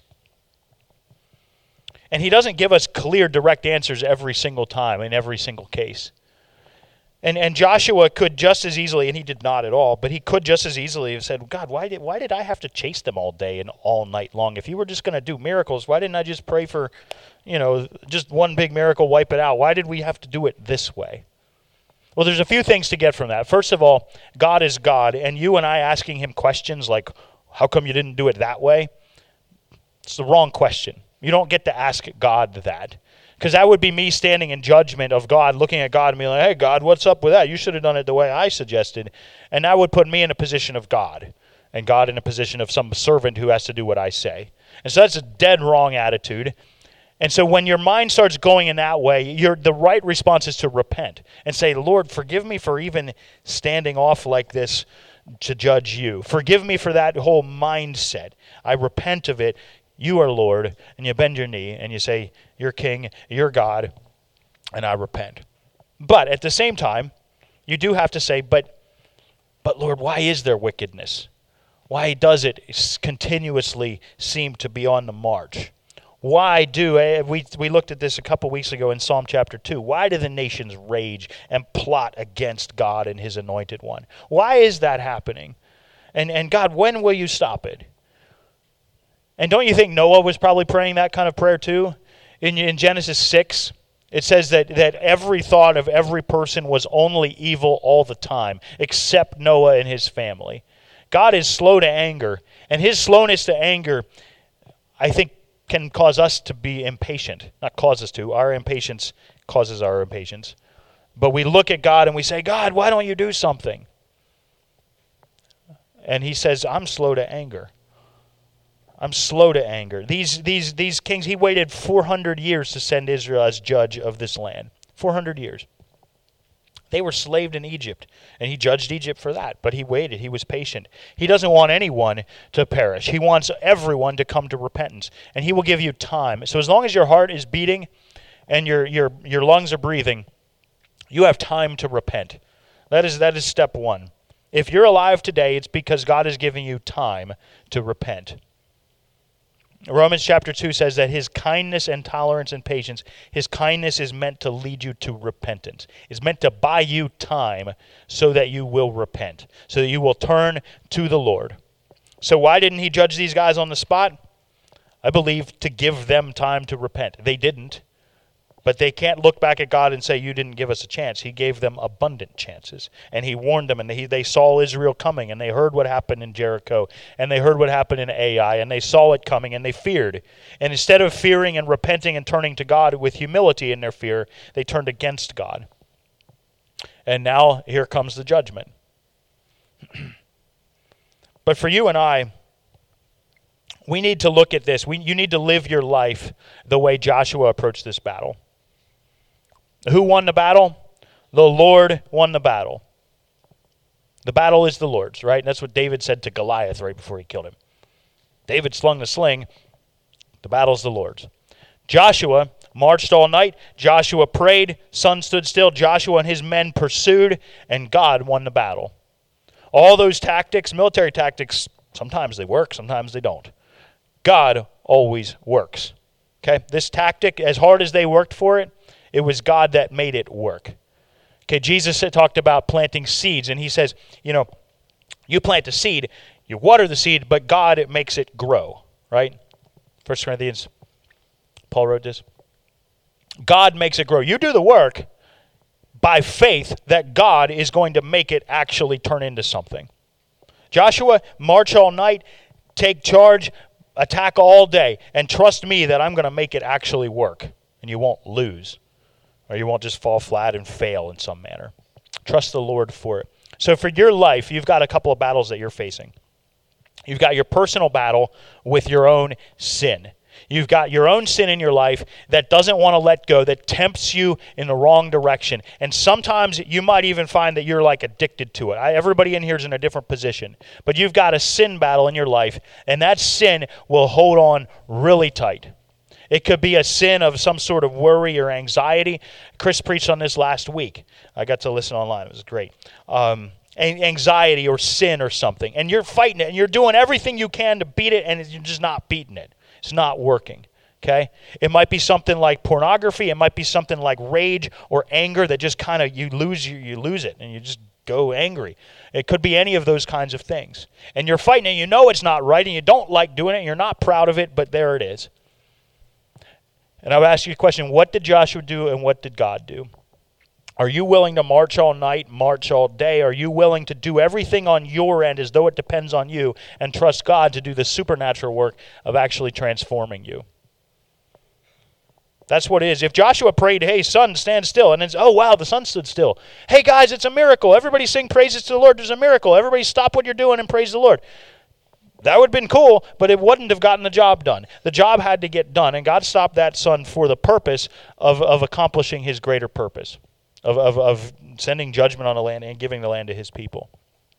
And he doesn't give us clear, direct answers every single time in every single case. And and Joshua could just as easily, and he did not at all, but he could just as easily have said, God, why did why did I have to chase them all day and all night long? If you were just going to do miracles, why didn't I just pray for, you know, just one big miracle, wipe it out? Why did we have to do it this way? Well, there's a few things to get from that. First of all, God is God, and you and I asking him questions like, how come you didn't do it that way? It's the wrong question. You don't get to ask God that. Because that would be me standing in judgment of God, looking at God and being like, hey, God, what's up with that? You should have done it the way I suggested. And that would put me in a position of God, and God in a position of some servant who has to do what I say. And so that's a dead wrong attitude. And so when your mind starts going in that way, you're, the right response is to repent and say, Lord, forgive me for even standing off like this to judge you. Forgive me for that whole mindset. I repent of it. You are Lord, and you bend your knee, and you say, you're King, you're God, and I repent. But at the same time, you do have to say, but, but Lord, why is there wickedness? Why does it continuously seem to be on the march? Why do, eh, we, we looked at this a couple weeks ago in Psalm chapter two, why do the nations rage and plot against God and his anointed one? Why is that happening? And, and God, when will you stop it? And don't you think Noah was probably praying that kind of prayer too? In, in Genesis six, it says that, that every thought of every person was only evil all the time, except Noah and his family. God is slow to anger, and his slowness to anger, I think, can cause us to be impatient. Not cause us to. Our impatience causes our impatience. But we look at God and we say, God, why don't you do something? And he says, I'm slow to anger. I'm slow to anger. These these these kings, he waited four hundred years to send Israel as judge of this land. four hundred years. They were slaved in Egypt, and he judged Egypt for that, but he waited. He was patient. He doesn't want anyone to perish. He wants everyone to come to repentance, and he will give you time. So as long as your heart is beating and your your your lungs are breathing, you have time to repent. That is that is step one. If you're alive today, it's because God is giving you time to repent. Romans chapter two says that his kindness and tolerance and patience, his kindness is meant to lead you to repentance. It's meant to buy you time so that you will repent, so that you will turn to the Lord. So why didn't he judge these guys on the spot? I believe to give them time to repent. They didn't. But they can't look back at God and say, you didn't give us a chance. He gave them abundant chances. And he warned them, and they, they saw Israel coming, and they heard what happened in Jericho, and they heard what happened in Ai, and they saw it coming, and they feared. And instead of fearing and repenting and turning to God with humility in their fear, they turned against God. And now here comes the judgment. But for you and I, we need to look at this. We, you need to live your life the way Joshua approached this battle. Who won the battle? The Lord won the battle. The battle is the Lord's, right? And that's what David said to Goliath right before he killed him. David slung the sling. The battle's the Lord's. Joshua marched all night. Joshua prayed. Sun stood still. Joshua and his men pursued, and God won the battle. All those tactics, military tactics, sometimes they work, sometimes they don't. God always works. Okay? This tactic, as hard as they worked for it, it was God that made it work. Okay, Jesus talked about planting seeds, and he says, you know, you plant a seed, you water the seed, but God it makes it grow, right? First Corinthians, Paul wrote this. God makes it grow. You do the work by faith that God is going to make it actually turn into something. Joshua, march all night, take charge, attack all day, and trust me that I'm going to make it actually work, and you won't lose. Or you won't just fall flat and fail in some manner. Trust the Lord for it. So for your life, you've got a couple of battles that you're facing. You've got your personal battle with your own sin. You've got your own sin in your life that doesn't want to let go, that tempts you in the wrong direction. And sometimes you might even find that you're like addicted to it. I, everybody in here is in a different position. But you've got a sin battle in your life, and that sin will hold on really tight. It could be a sin of some sort of worry or anxiety. Chris preached on this last week. I got to listen online. It was great. Um, anxiety or sin or something. And you're fighting it, and you're doing everything you can to beat it, and you're just not beating it. It's not working. Okay? It might be something like pornography. It might be something like rage or anger that just kind of, you lose you, you lose it, and you just go angry. It could be any of those kinds of things. And you're fighting it. You know it's not right, and you don't like doing it, and you're not proud of it, but there it is. And I would ask you a question, what did Joshua do and what did God do? Are you willing to march all night, march all day? Are you willing to do everything on your end as though it depends on you and trust God to do the supernatural work of actually transforming you? That's what it is. If Joshua prayed, hey, sun, stand still, and then, oh, wow, the sun stood still. Hey, guys, it's a miracle. Everybody sing praises to the Lord. There's a miracle. Everybody stop what you're doing and praise the Lord. That would have been cool, but it wouldn't have gotten the job done. The job had to get done, and God stopped that sun for the purpose of, of accomplishing his greater purpose, of, of, of sending judgment on the land and giving the land to his people.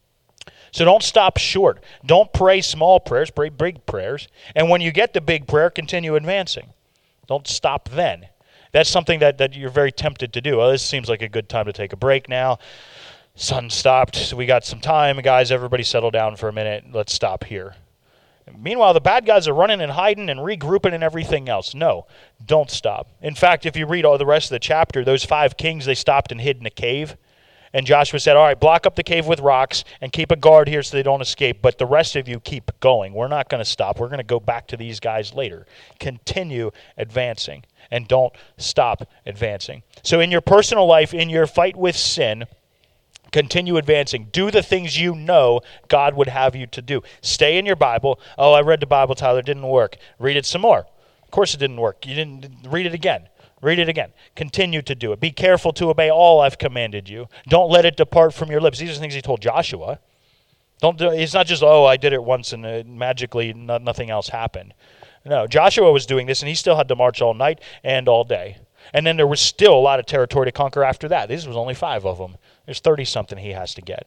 So don't stop short. Don't pray small prayers, pray big prayers. And when you get the big prayer, continue advancing. Don't stop then. That's something that, that you're very tempted to do. Well, this seems like a good time to take a break now. Sun stopped, so we got some time. Guys, everybody settle down for a minute. Let's stop here. Meanwhile, the bad guys are running and hiding and regrouping and everything else. No, don't stop. In fact, if you read all the rest of the chapter, those five kings, they stopped and hid in a cave. And Joshua said, all right, block up the cave with rocks and keep a guard here so they don't escape. But the rest of you keep going. We're not going to stop. We're going to go back to these guys later. Continue advancing and don't stop advancing. So in your personal life, in your fight with sin, continue advancing. Do the things you know God would have you to do. Stay in your Bible. Oh, I read the Bible, Tyler. It didn't work. Read it some more. Of course it didn't work. You didn't read it again. Read it again. Continue to do it. Be careful to obey all I've commanded you. Don't let it depart from your lips. These are the things he told Joshua. Don't do, it's not just, oh, I did it once and uh, magically not, nothing else happened. No, Joshua was doing this and he still had to march all night and all day. And then there was still a lot of territory to conquer after that. This was only five of them. There's thirty-something he has to get.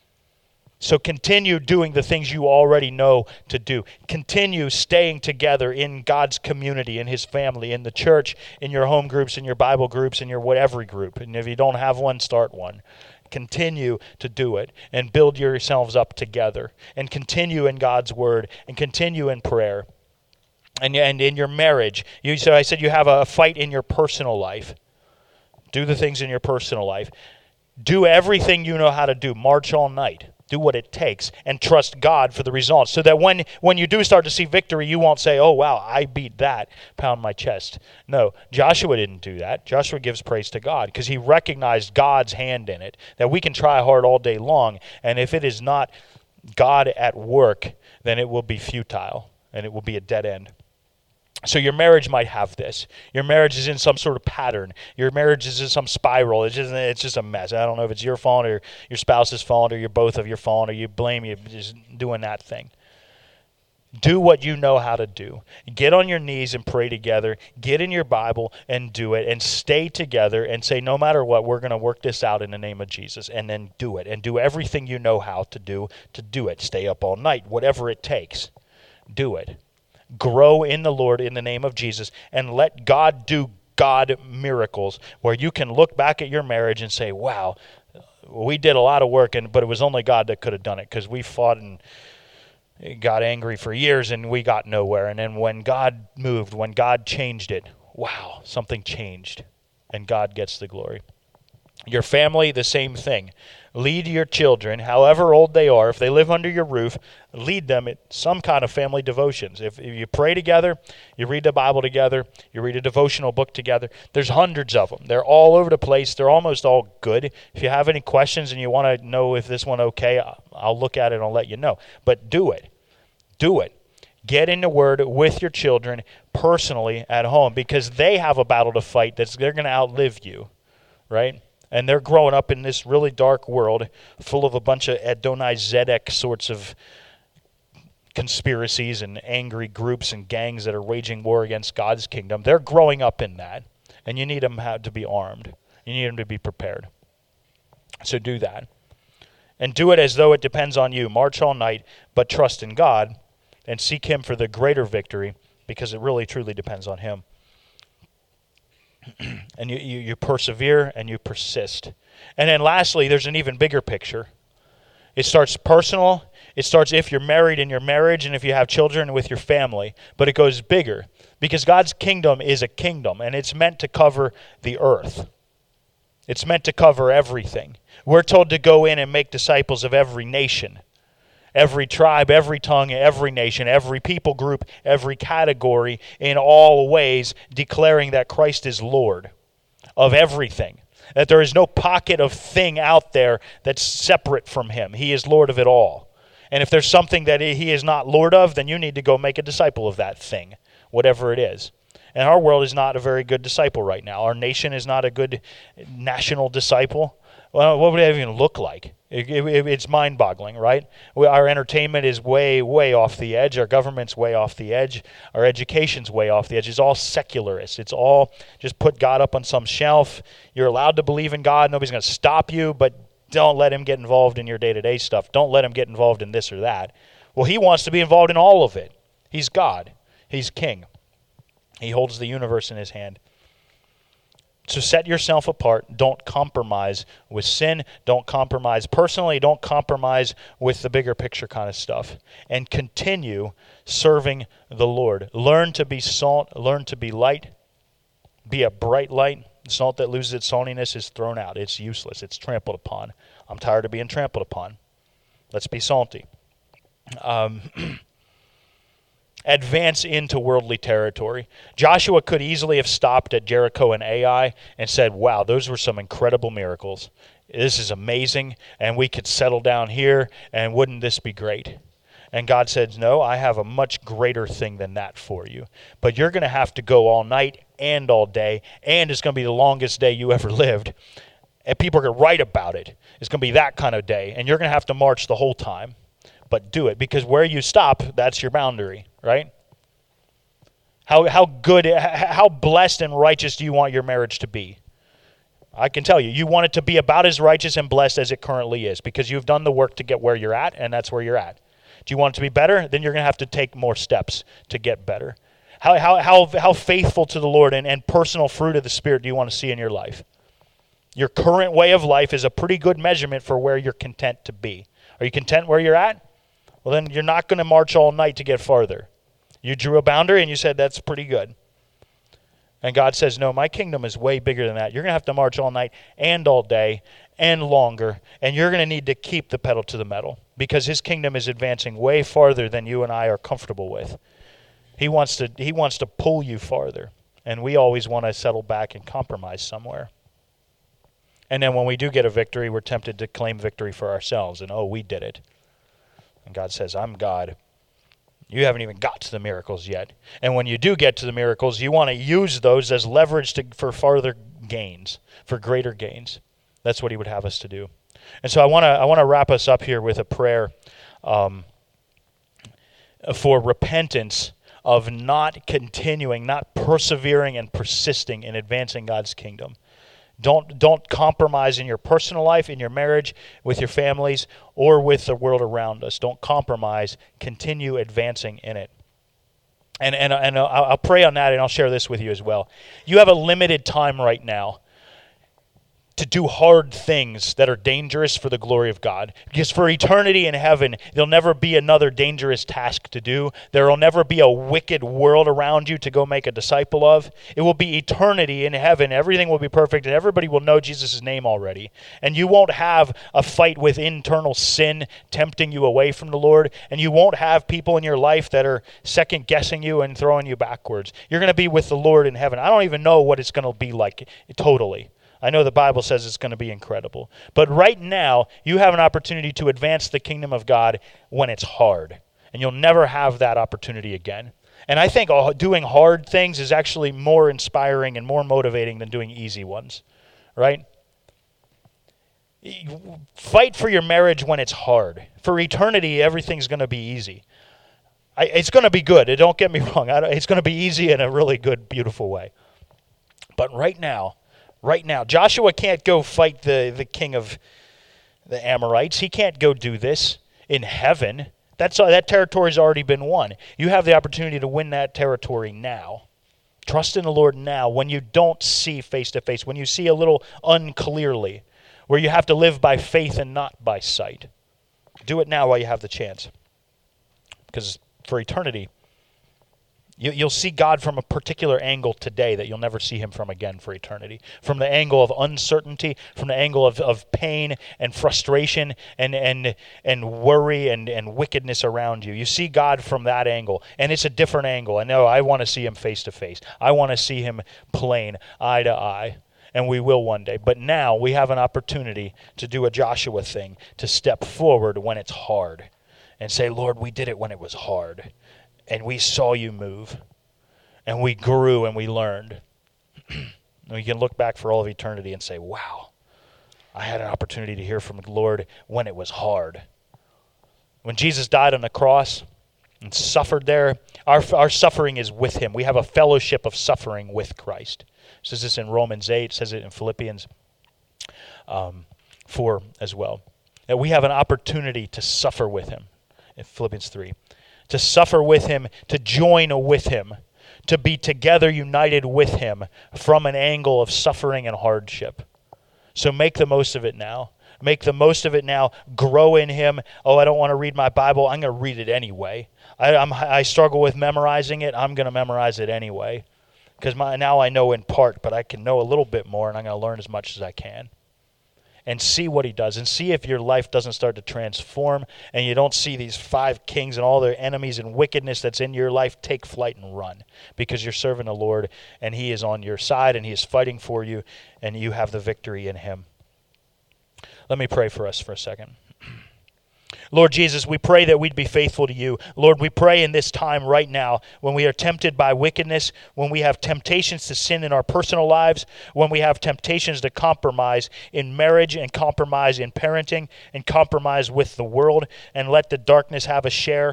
So continue doing the things you already know to do. Continue staying together in God's community, in his family, in the church, in your home groups, in your Bible groups, in your whatever group. And if you don't have one, start one. Continue to do it and build yourselves up together. And continue in God's word and continue in prayer. And, and in your marriage, you, so I said you have a fight in your personal life. Do the things in your personal life. Do everything you know how to do. March all night. Do what it takes and trust God for the results so that when, when you do start to see victory, you won't say, oh, wow, I beat that, pound my chest. No, Joshua didn't do that. Joshua gives praise to God because he recognized God's hand in it, that we can try hard all day long, and if it is not God at work, then it will be futile and it will be a dead end. So your marriage might have this. Your marriage is in some sort of pattern. Your marriage is in some spiral. It's just, it's just a mess. I don't know if it's your fault or your spouse's fault or you're both of your fault or you blame you just doing that thing. Do what you know how to do. Get on your knees and pray together. Get in your Bible and do it and stay together and say, no matter what, we're going to work this out in the name of Jesus, and then do it and do everything you know how to do to do it. Stay up all night, whatever it takes. Do it. Grow in the Lord in the name of Jesus and let God do God miracles where you can look back at your marriage and say, wow, we did a lot of work, and but it was only God that could have done it because we fought and got angry for years and we got nowhere. And then when God moved, when God changed it, wow, something changed and God gets the glory. Your family, the same thing. Lead your children, however old they are. If they live under your roof, lead them in some kind of family devotions. If, if you pray together, you read the Bible together, you read a devotional book together. There's hundreds of them. They're all over the place. They're almost all good. If you have any questions and you want to know if this one okay, I'll look at it and I'll let you know. But do it. Do it. Get in the Word with your children personally at home because they have a battle to fight that's they're going to outlive you, right? And they're growing up in this really dark world full of a bunch of Adonai Zedek sorts of conspiracies and angry groups and gangs that are waging war against God's kingdom. They're growing up in that. And you need them to be armed. You need them to be prepared. So do that. And do it as though it depends on you. March all night, but trust in God and seek Him for the greater victory because it really truly depends on Him. And you, you, you persevere and you persist. And then lastly, there's an even bigger picture. It starts personal. It starts if you're married in your marriage and if you have children with your family. But it goes bigger because God's kingdom is a kingdom and it's meant to cover the earth. It's meant to cover everything. We're told to go in and make disciples of every nation. Every tribe, every tongue, every nation, every people group, every category, in all ways declaring that Christ is Lord of everything. That there is no pocket of thing out there that's separate from him. He is Lord of it all. And if there's something that he is not Lord of, then you need to go make a disciple of that thing, whatever it is. And our world is not a very good disciple right now. Our nation is not a good national disciple. Well, what would that even look like? It, it, it's mind-boggling, right? We, our entertainment is way, way off the edge. Our government's way off the edge. Our education's way off the edge. It's all secularist. It's all just put God up on some shelf. You're allowed to believe in God. Nobody's going to stop you, but don't let him get involved in your day-to-day stuff. Don't let him get involved in this or that. Well, he wants to be involved in all of it. He's God. He's king. He holds the universe in his hand. So set yourself apart. Don't compromise with sin. Don't compromise personally. Don't compromise with the bigger picture kind of stuff. And continue serving the Lord. Learn to be salt. Learn to be light. Be a bright light. Salt that loses its saltiness is thrown out. It's useless. It's trampled upon. I'm tired of being trampled upon. Let's be salty. Um... Advance into worldly territory. Joshua could easily have stopped at Jericho and Ai and said, wow, those were some incredible miracles. This is amazing, and we could settle down here, and wouldn't this be great? And God said, no, I have a much greater thing than that for you. But you're going to have to go all night and all day, and it's going to be the longest day you ever lived. And people are going to write about it. It's going to be that kind of day, and you're going to have to march the whole time. But do it, because where you stop, that's your boundary, right? How how good, how blessed and righteous do you want your marriage to be? I can tell you, you want it to be about as righteous and blessed as it currently is, because you've done the work to get where you're at, and that's where you're at. Do you want it to be better? Then you're going to have to take more steps to get better. How how how how faithful to the Lord and, and personal fruit of the Spirit do you want to see in your life? Your current way of life is a pretty good measurement for where you're content to be. Are you content where you're at? Well, then you're not going to march all night to get farther. You drew a boundary and you said, that's pretty good. And God says, no, my kingdom is way bigger than that. You're going to have to march all night and all day and longer, and you're going to need to keep the pedal to the metal, because his kingdom is advancing way farther than you and I are comfortable with. He wants to, he wants to pull you farther, and we always want to settle back and compromise somewhere. And then when we do get a victory, we're tempted to claim victory for ourselves, and oh, we did it. And God says, I'm God. You haven't even got to the miracles yet. And when you do get to the miracles, you want to use those as leverage to, for farther gains, for greater gains. That's what he would have us to do. And so I want to I want to wrap us up here with a prayer um, for repentance of not continuing, not persevering and persisting in advancing God's kingdom. Don't don't compromise in your personal life, in your marriage, with your families, or with the world around us. Don't compromise. Continue advancing in it. And and and I'll, I'll pray on that, and I'll share this with you as well. You have a limited time right now to do hard things that are dangerous for the glory of God. Because for eternity in heaven, there'll never be another dangerous task to do. There will never be a wicked world around you to go make a disciple of. It will be eternity in heaven. Everything will be perfect, and everybody will know Jesus' name already. And you won't have a fight with internal sin tempting you away from the Lord, and you won't have people in your life that are second-guessing you and throwing you backwards. You're going to be with the Lord in heaven. I don't even know what it's going to be like totally. I know the Bible says it's going to be incredible. But right now, you have an opportunity to advance the kingdom of God when it's hard. And you'll never have that opportunity again. And I think doing hard things is actually more inspiring and more motivating than doing easy ones. Right? Fight for your marriage when it's hard. For eternity, everything's going to be easy. I, it's going to be good. Don't get me wrong. I, it's going to be easy in a really good, beautiful way. But right now, Right now, Joshua can't go fight the, the king of the Amorites. He can't go do this in heaven. That's that territory's already been won. You have the opportunity to win that territory now. Trust in the Lord now when you don't see face to face, when you see a little unclearly, where you have to live by faith and not by sight. Do it now while you have the chance. Because for eternity, You, you'll see God from a particular angle today that you'll never see him from again for eternity. From the angle of uncertainty, from the angle of, of pain and frustration and and and worry and, and wickedness around you. You see God from that angle, and it's a different angle. I know I want to see him face to face. I want to see him plain, eye to eye. and we will one day. But now we have an opportunity to do a Joshua thing, to step forward when it's hard and say, Lord, we did it when it was hard, and we saw you move, and we grew and we learned. We can look back for all of eternity and say, wow, I had an opportunity to hear from the Lord when it was hard. When Jesus died on the cross and suffered there, our, our suffering is with him. We have a fellowship of suffering with Christ. It says this in Romans eight, it says it in Philippians um, four as well. That we have an opportunity to suffer with him, in Philippians three. To suffer with him, to join with him, to be together united with him from an angle of suffering and hardship. So make the most of it now. Make the most of it now. Grow in him. Oh, I don't want to read my Bible. I'm going to read it anyway. I, I'm, I struggle with memorizing it. I'm going to memorize it anyway. Because now I know in part, but I can know a little bit more, and I'm going to learn as much as I can. And see what he does. And see if your life doesn't start to transform, and you don't see these five kings and all their enemies and wickedness that's in your life take flight and run. Because you're serving the Lord, and he is on your side, and he is fighting for you, and you have the victory in him. Let me pray for us for a second. Lord Jesus, we pray that we'd be faithful to you. Lord, we pray in this time right now when we are tempted by wickedness, when we have temptations to sin in our personal lives, when we have temptations to compromise in marriage and compromise in parenting and compromise with the world and let the darkness have a share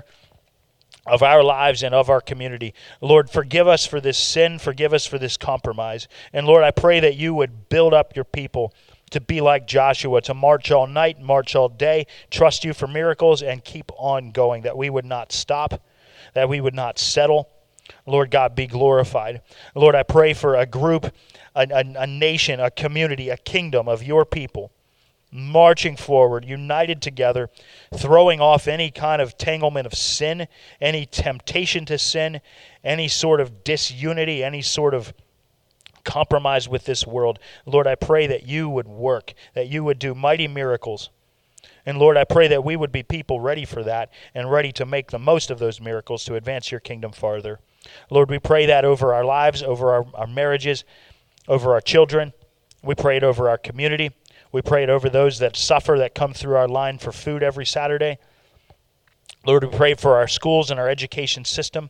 of our lives and of our community. Lord, forgive us for this sin. Forgive us for this compromise. And Lord, I pray that you would build up your people to be like Joshua, to march all night, march all day, trust you for miracles, and keep on going, that we would not stop, that we would not settle. Lord God, be glorified. Lord, I pray for a group, a, a, a nation, a community, a kingdom of your people, marching forward, united together, throwing off any kind of tanglement of sin, any temptation to sin, any sort of disunity, any sort of compromise with this world. Lord, I pray that you would work, that you would do mighty miracles. And Lord, I pray that we would be people ready for that and ready to make the most of those miracles to advance your kingdom farther. Lord, we pray that over our lives, over our, our marriages, over our children. We pray it over our community. We pray it over those that suffer, that come through our line for food every Saturday. Lord, we pray for our schools and our education system.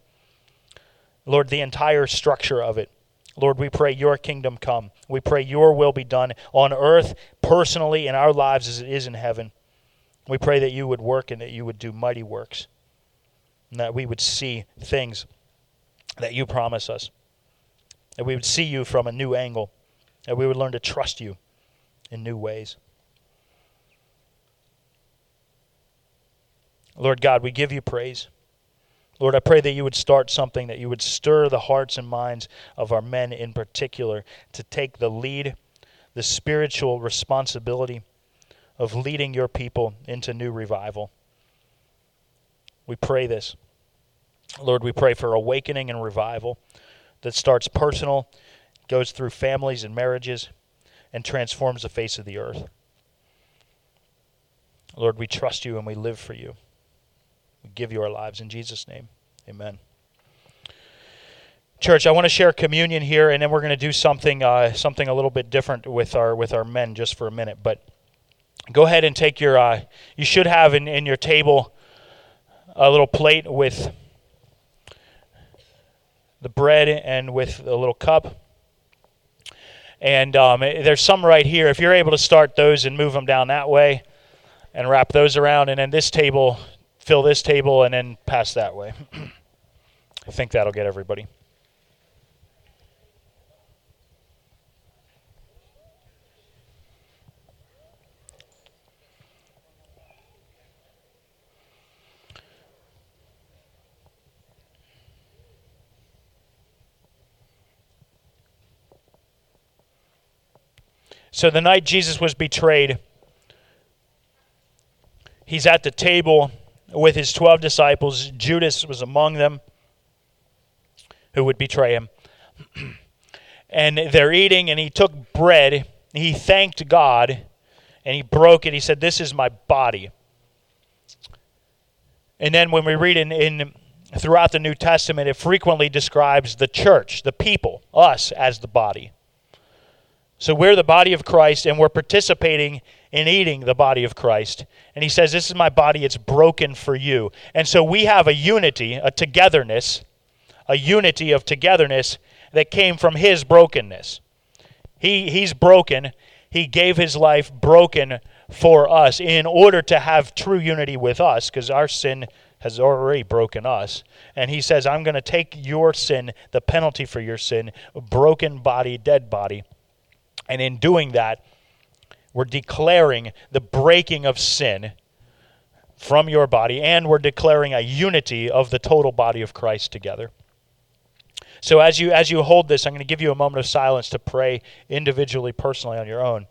Lord, the entire structure of it. Lord, we pray your kingdom come. We pray your will be done on earth, personally, in our lives as it is in heaven. We pray that you would work and that you would do mighty works, and that we would see things that you promise us, that we would see you from a new angle, that we would learn to trust you in new ways. Lord God, we give you praise. Lord, I pray that you would start something, that you would stir the hearts and minds of our men in particular to take the lead, the spiritual responsibility of leading your people into new revival. We pray this. Lord, we pray for awakening and revival that starts personal, goes through families and marriages, and transforms the face of the earth. Lord, we trust you and we live for you. We give you our lives in Jesus' name. Amen. Church, I want to share communion here, and then we're going to do something uh, something a little bit different with our with our men just for a minute. But go ahead and take your, uh, you should have in, in your table a little plate with the bread and with a little cup. And um, there's some right here. If you're able to start those and move them down that way and wrap those around, and then this table, fill this table, and then pass that way. I think that'll get everybody. So the night Jesus was betrayed, he's at the table with his twelve disciples. Judas was among them who would betray him. And they're eating, and he took bread, he thanked God, and he broke it. He said, "This is my body." And then when we read in, in throughout the New Testament, it frequently describes the church, the people, us, as the body. So we're the body of Christ, and we're participating in eating the body of Christ. And he says, this is my body, it's broken for you. And so we have a unity, a togetherness, a unity of togetherness that came from his brokenness. He He's broken. He gave his life broken for us in order to have true unity with us, because our sin has already broken us. And he says, I'm going to take your sin, the penalty for your sin, broken body, dead body. And in doing that, we're declaring the breaking of sin from your body, and we're declaring a unity of the total body of Christ together. So as you as you hold this, I'm going to give you a moment of silence to pray individually, personally on your own.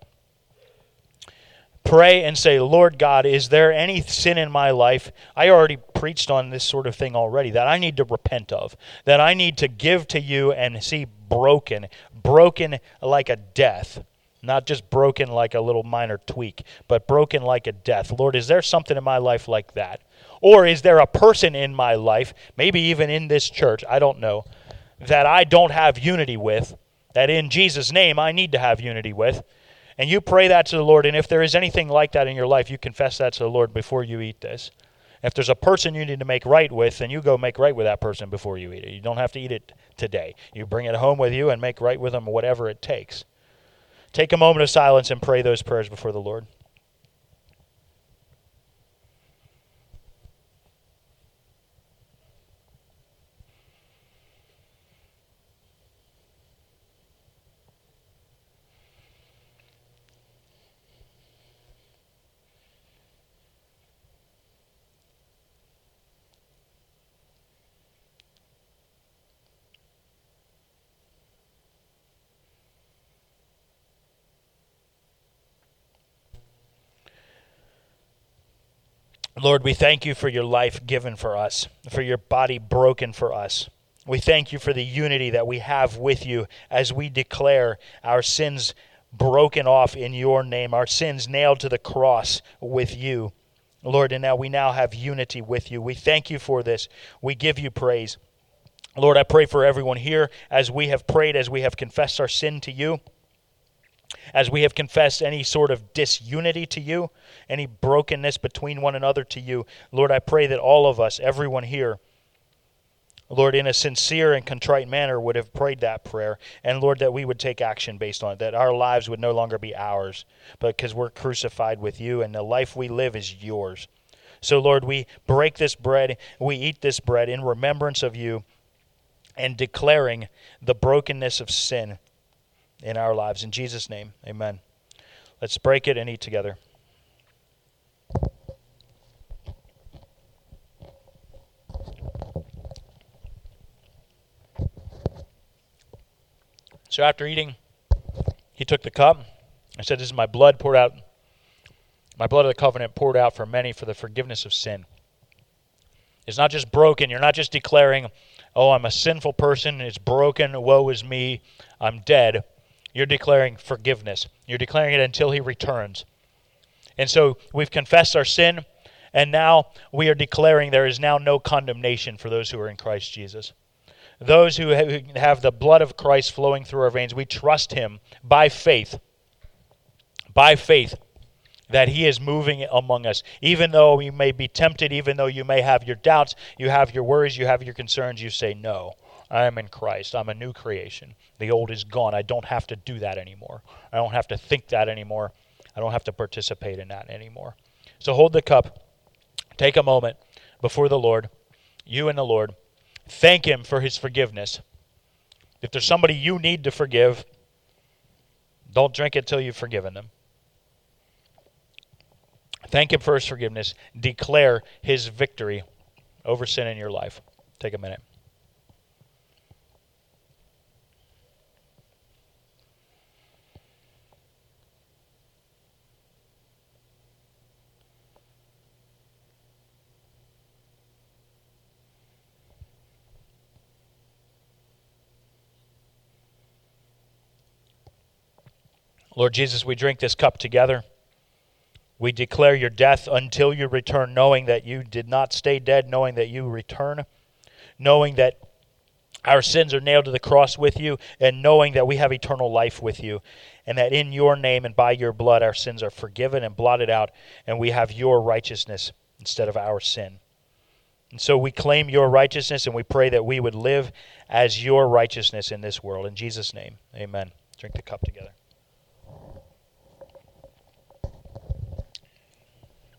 Pray and say, Lord God, is there any sin in my life? I already preached on this sort of thing already, that I need to repent of, that I need to give to you and see broken, broken like a death, not just broken like a little minor tweak, but broken like a death. Lord, is there something in my life like that? Or is there a person in my life, maybe even in this church, I don't know, that I don't have unity with, that in Jesus' name I need to have unity with? And you pray that to the Lord, and if there is anything like that in your life, you confess that to the Lord before you eat this. If there's a person you need to make right with, then you go make right with that person before you eat it. You don't have to eat it today. You bring it home with you and make right with them whatever it takes. Take a moment of silence and pray those prayers before the Lord. Lord, we thank you for your life given for us, for your body broken for us. We thank you for the unity that we have with you as we declare our sins broken off in your name, our sins nailed to the cross with you. Lord, and now we now have unity with you. We thank you for this. We give you praise. Lord, I pray for everyone here as we have prayed, as we have confessed our sin to you, as we have confessed any sort of disunity to you, any brokenness between one another to you. Lord, I pray that all of us, everyone here, Lord, in a sincere and contrite manner would have prayed that prayer. And Lord, that we would take action based on it, that our lives would no longer be ours, but because we're crucified with you and the life we live is yours. So Lord, we break this bread, we eat this bread in remembrance of you and declaring the brokenness of sin in our lives. In Jesus' name, amen. Let's break it and eat together. So after eating, he took the cup. I said, this is my blood poured out, my blood of the covenant poured out for many for the forgiveness of sin. It's not just broken. You're not just declaring, oh, I'm a sinful person. It's broken. Woe is me. I'm dead. You're declaring forgiveness. You're declaring it until he returns. And so we've confessed our sin, and now we are declaring there is now no condemnation for those who are in Christ Jesus. Those who have the blood of Christ flowing through our veins, we trust him by faith, by faith, that he is moving among us. Even though you may be tempted, even though you may have your doubts, you have your worries, you have your concerns, you say, no, I am in Christ. I'm a new creation. The old is gone. I don't have to do that anymore. I don't have to think that anymore. I don't have to participate in that anymore. So hold the cup. Take a moment before the Lord, you and the Lord. Thank him for his forgiveness. If there's somebody you need to forgive, don't drink it till you've forgiven them. Thank him for his forgiveness. Declare his victory over sin in your life. Take a minute. Lord Jesus, we drink this cup together. We declare your death until you return, knowing that you did not stay dead, knowing that you return, knowing that our sins are nailed to the cross with you, and knowing that we have eternal life with you, and that in your name and by your blood our sins are forgiven and blotted out, and we have your righteousness instead of our sin. And so we claim your righteousness, and we pray that we would live as your righteousness in this world. In Jesus' name, amen. Drink the cup together.